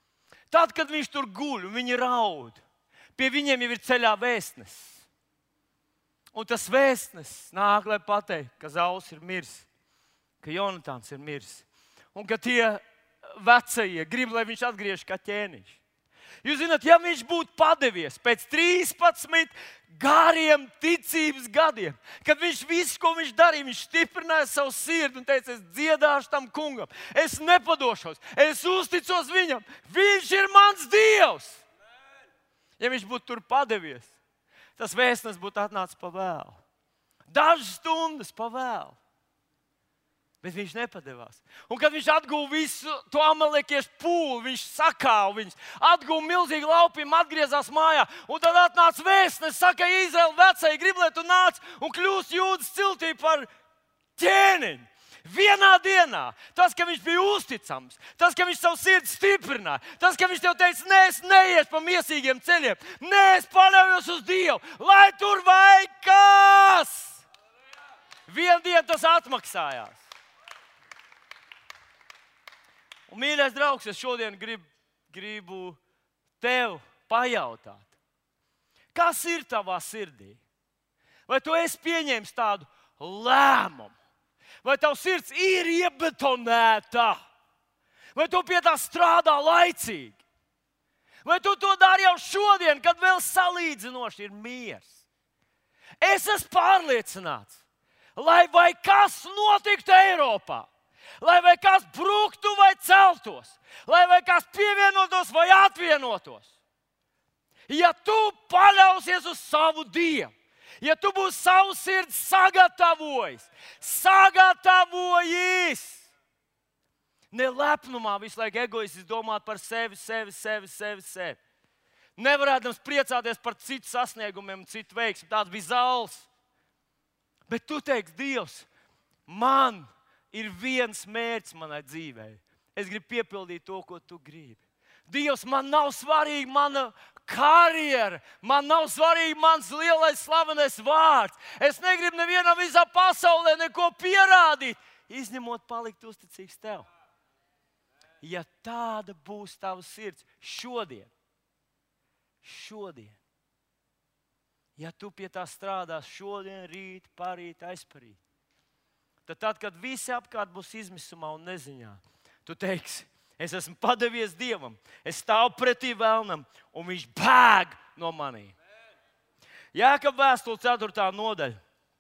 Tad, kad viņš tur guļ un viņi raud, pie viņiem jau ir ceļā vēstnesis. Un tas vēstnesis nāk, lai pateiktu, ka Zauls ir miris, ka Jonatāns ir miris. Un ka tie vecie grib, lai viņš atgriežas kā ķēniņš. Jūs zināt, ja viņš būtu padevies pēc trīspadsmit gariem ticības gadiem, kad viņš visu, ko viņš darīja, viņš stiprināja savu sirdi un teica, es dziedāšu tam kungam, es nepadošos, es uzticos viņam, viņš ir mans Dievs. Ja viņš būtu tur padevies, tas vēstnes būtu atnācis pa vēlu. Dažas stundas pa vēlu. Bet viņš nepadevās. Un kad viņš atguva visu to amalekiešu pūli, viņš sakāva viņus, atguva milzīgu laupījumu, atgriezās mājā. Un tad atnāca vēstnes, saka, Izraēla vecēji grib, lai tu nāc un kļūst Jūdas ciltī par ķēniņu. Vienā dienā tas, ka viņš bija uzticams, tas, ka viņš savu sirdi stiprināja, tas, ka viņš tev teica, nē, es neiešu pa miesīgiem ceļiem, nē, es paļaujos uz Dievu, lai tur vai kas. Vienu dienu tas atmaksājās. Un, mīļais draugs, es šodien gribu, gribu tev pajautāt, kas ir tavā sirdī? Vai tu esi pieņēmis tādu lēmumu? Vai tavs sirds ir iebetonēta? Vai tu pie tā strādā laicīgi? Vai tu to dari jau šodien, kad vēl salīdzinoši ir miers? Es esmu pārliecināts, lai vai kas notiktu Eiropā, lai vai kas bruktu vai celtos, lai vai kas pievienotos vai atvienotos. Ja tu paļausies uz savu Dievu, ja tu būsi savu sirdi sagatavojis, sagatavojis, ne lepnumā visu laiku egoistiski domāt par sevi, sevi, sevi, sevi, sevi. Nevarēdams priecāties par citu sasniegumiem un citu veiksmi. Tāds bija Zauls. Bet tu teiksi, Dievs, man ir viens mērķis manai dzīvei. Es gribu piepildīt to, ko tu gribi. Dievs, man nav svarīga mana karjera, man nav svarīgi mans lielais slavenais vārds. Es negribu nevienam visā pasaulē neko pierādīt, izņemot palikt uzticīgs tev. Ja tāda būs tava sirds šodien, šodien, ja tu pie tā strādās šodien, rīt, parīt, aizparīt, tad, tad, kad visi apkārt būs izmisumā un neziņā, tu teiksi, es esmu padevies Dievam, es stāvu pretī vēlnam, un viņš bēg no manī. Jākaba vēstule ceturtā nodaļa,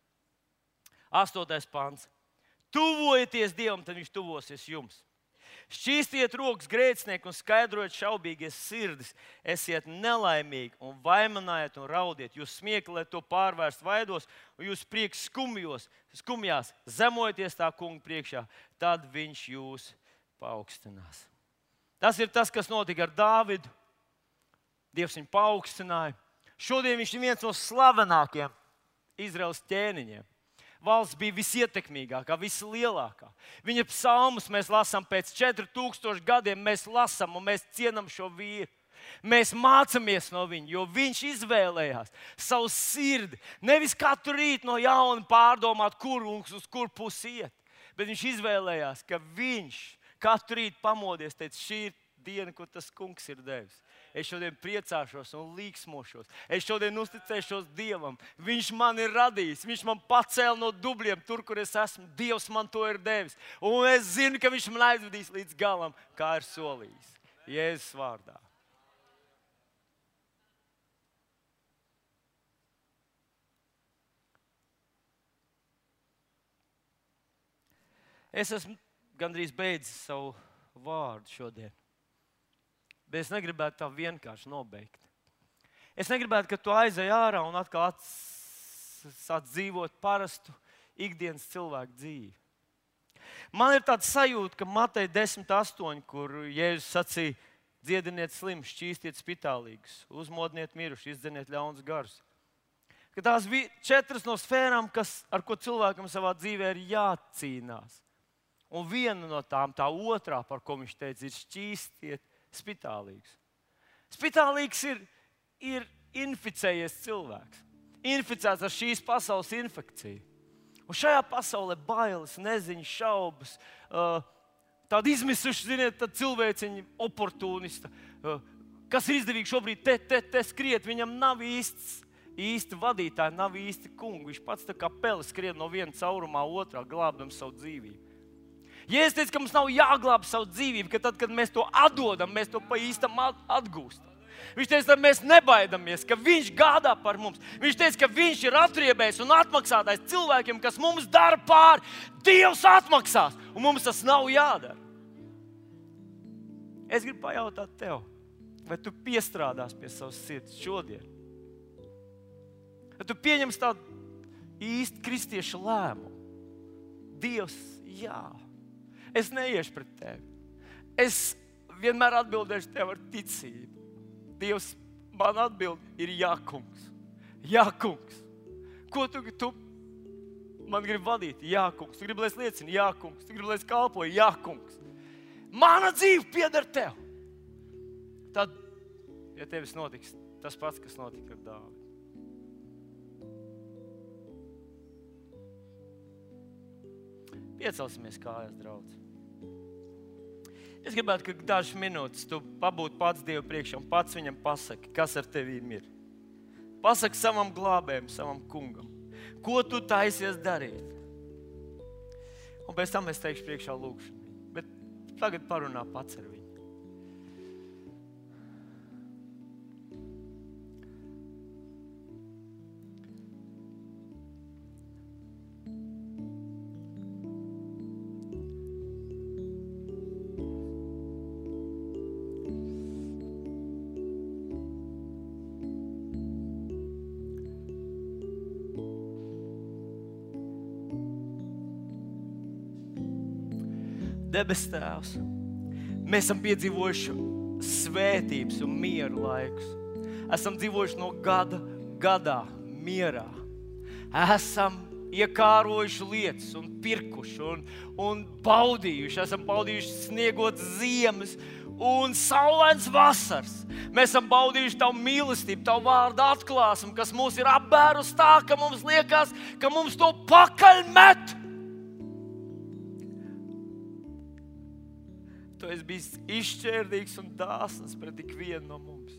astotais pants. Tuvojieties Dievam, tad viņš tuvosies jums. Šķīstiet rokas grēcinieki un skaidrojiet šaubīgies sirdis. Esiet nelaimīgi un vainojiet un raudiet. Jūs smiekli, to pārvērst vaidos, un jūs prieks skumjos, skumjās. Zemojieties tā kunga priekšā, tad viņš jūs paaugstinās. Tas ir tas, kas notika ar Dāvidu. Dievs viņu paaugstināja. Šodien viņš ir viens no slavenākajiem Izraēlas ķēniņiem. Valsts bija visietekmīgākā, vislielākā. Viņa psalmus mēs lasām pēc četriem tūkstošiem gadiem. Mēs lasām un mēs cienām šo vīru. Mēs mācāmies no viņa, jo viņš izvēlējās savu sirdi. Nevis katru rītu no jauna pārdomāt, kur un uz kur pusi iet. Bet viņš izvēlējās, ka viņš katru rītu pamodies, teica, šī ir diena, ko tas kungs ir devis. Es šodien priecāšos un līksmošos. Es šodien uzticēšos Dievam. Viņš man ir radījis. Viņš man pacēla no dubļiem tur, kur es esmu. Dievs man to ir devis. Un es zinu, ka viņš man aizvedīs līdz galam, kā ir solījis. Jēzus vārdā. Es esmu gandrīz beidzis savu vārdu šodien. Bet es negribētu tā vienkārši nobeigt. Es negribētu, ka tu aizej ārā un atkal sāc dzīvot parastu ikdienas cilvēku dzīvi. Man ir tāds sajūta, ka Mateja desmit astoņi, kur Jēzus sacīja, dziediniet slimus, šķīstiet spitālīgus, uzmodiniet mirušus, izdzeniet ļaunus garus. Ka tās bija četras no sfērām, kas, ar ko cilvēkam savā dzīvē ir jācīnās. Un viena no tām, tā otrā, par ko viņš teica, ir šķīstiet spitālīgs. Spitālīgs ir, ir inficējies cilvēks. Inficēts ar šīs pasaules infekciju. Un šajā pasaulē bailes, neziņas, šaubas, uh, tādi izmisuši, ziniet, tad cilvēciņi oportunisti, kas ir izdevīgi šobrīd te, te, te skriet, viņam nav īsts, īsti vadītāji, nav īsti kungi. Viņš pats tā kā pele skrien no viena caurumā otrā, glābdam savu dzīvību. Jēzus teica, ka mums nav jāglāb savu dzīvību, ka tad, kad mēs to atdodam, mēs to pa īstam atgūstam. Viņš teica, ka mēs nebaidamies, ka viņš gādā par mums. Viņš teica, ka viņš ir atriebējis un atmaksātājs cilvēkiem, kas mums dara pāri. Dievs atmaksās, un mums tas nav jādara. Es gribu pajautāt tev, vai tu piestrādās pie savas sirds šodien? Vai tu pieņemsi tādu īstu kristiešu lēmumu? Dievs, jā, es neiešu pret tevi. Es vienmēr atbildēšu tev ar ticību. Dievs, man atbild ir jā, kungs. Jā, kungs. Ko tu, tu man gribi vadīt? Jā, kungs. Tu gribi, lai es liecinu? Jā, kungs. Tu gribi, lai es kalpoju? Jā, kungs. Mana dzīve pieder tev. Tad, ja tevis notiks tas pats, kas notika ar Dāvidu. Piecelsimies kājās, draudz. Es gribētu, ka dažas minūtes tu pabūtu pats Dievu priekšā un pats viņam pasaki, kas ar tevīm ir. Pasaki savam glābējam, savam kungam, ko tu taisies darīt. Un pēc tam es teikšu priekšā lūkšanu. Bet tagad parunā pats ar viņu. Debes Tēvs, mēs esam piedzīvojuši svētības un mieru laikus. Esam dzīvojuši no gada gadā mierā. Esam iekārojuši lietas un pirkuši un, un baudījuši. Esam baudījuši sniegot ziemas un saulains vasars. Mēs esam baudījuši tavu mīlestību, tavu vārdu atklāsmu, kas mūs ir apbērus tā, ka mums liekas, ka mums to pakaļ met. Tu esi bijis izšķērdīgs un dāsns pret ikvienu no mums.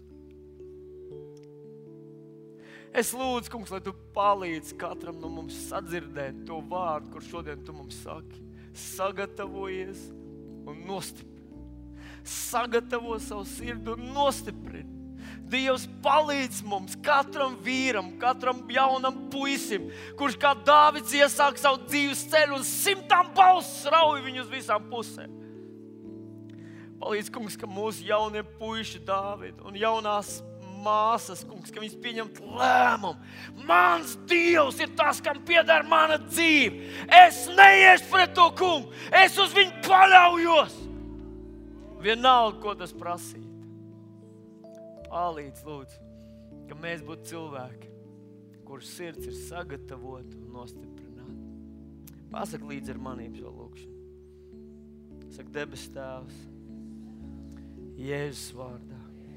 Es lūdzu, kungs, lai tu palīdzi katram no mums sadzirdēt to vārdu, kur šodien tu mums saki. Sagatavojies un nostiprini. Sagatavo savu sirdi un nostiprini. Dievs palīdz mums, katram vīram, katram jaunam puisim, kurš kā Dāvids iesāk savu dzīves ceļu un simtām balss rauj viņu uz visām pusēm. Palīdz, kungs, ka mūsu jaunie puiši Dāvidi un jaunās māsas, kungs, ka viņas pieņemt lēmumu. Mans Dievs ir tas, kam pieder mana dzīve. Es neiešu pret to kungu. Es uz viņu paļaujos. Vienalga, ko tas prasīt. Palīdz, lūdzu, ka mēs būtu cilvēki, kuru sirds ir sagatavota un nostiprināta. Pasaka līdzi ar manību šo lūkšanu. Saka, debes Tēvs, Jēzus vārdā.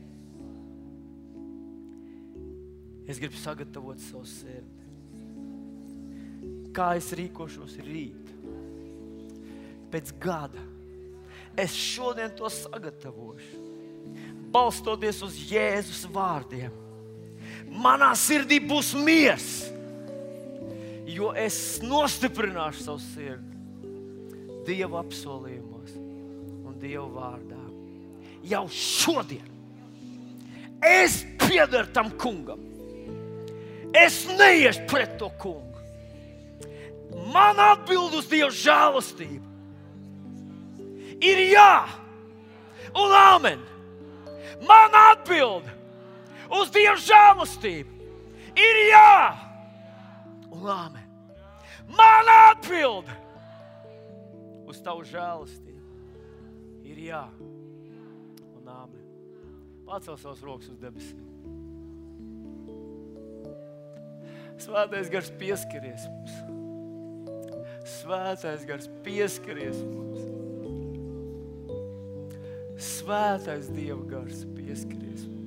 Es gribu sagatavot savu sirdi. Kā es rīkošos rīt? Pēc gada. Es šodien to sagatavošu. Balstoties uz Jēzus vārdiem. Manā sirdī būs miers, jo es nostiprināšu savu sirdi Dieva apsolījumos un Dieva vārdā. Jau šodien es piederu tam kungam. Es neiešu pret to kungu. Man atbild uz Dieva žēlastību ir jā un āmen. Man atbild uz Dieva žēlastību ir jā un āmen. Man atbild uz tavu žēlastību ir jā. Āmen. Pacel savus rokas uz debesīm. Svētais gars pieskaries mums. Svētais gars pieskaries mums. Svētais Dieva gars pieskaries mums.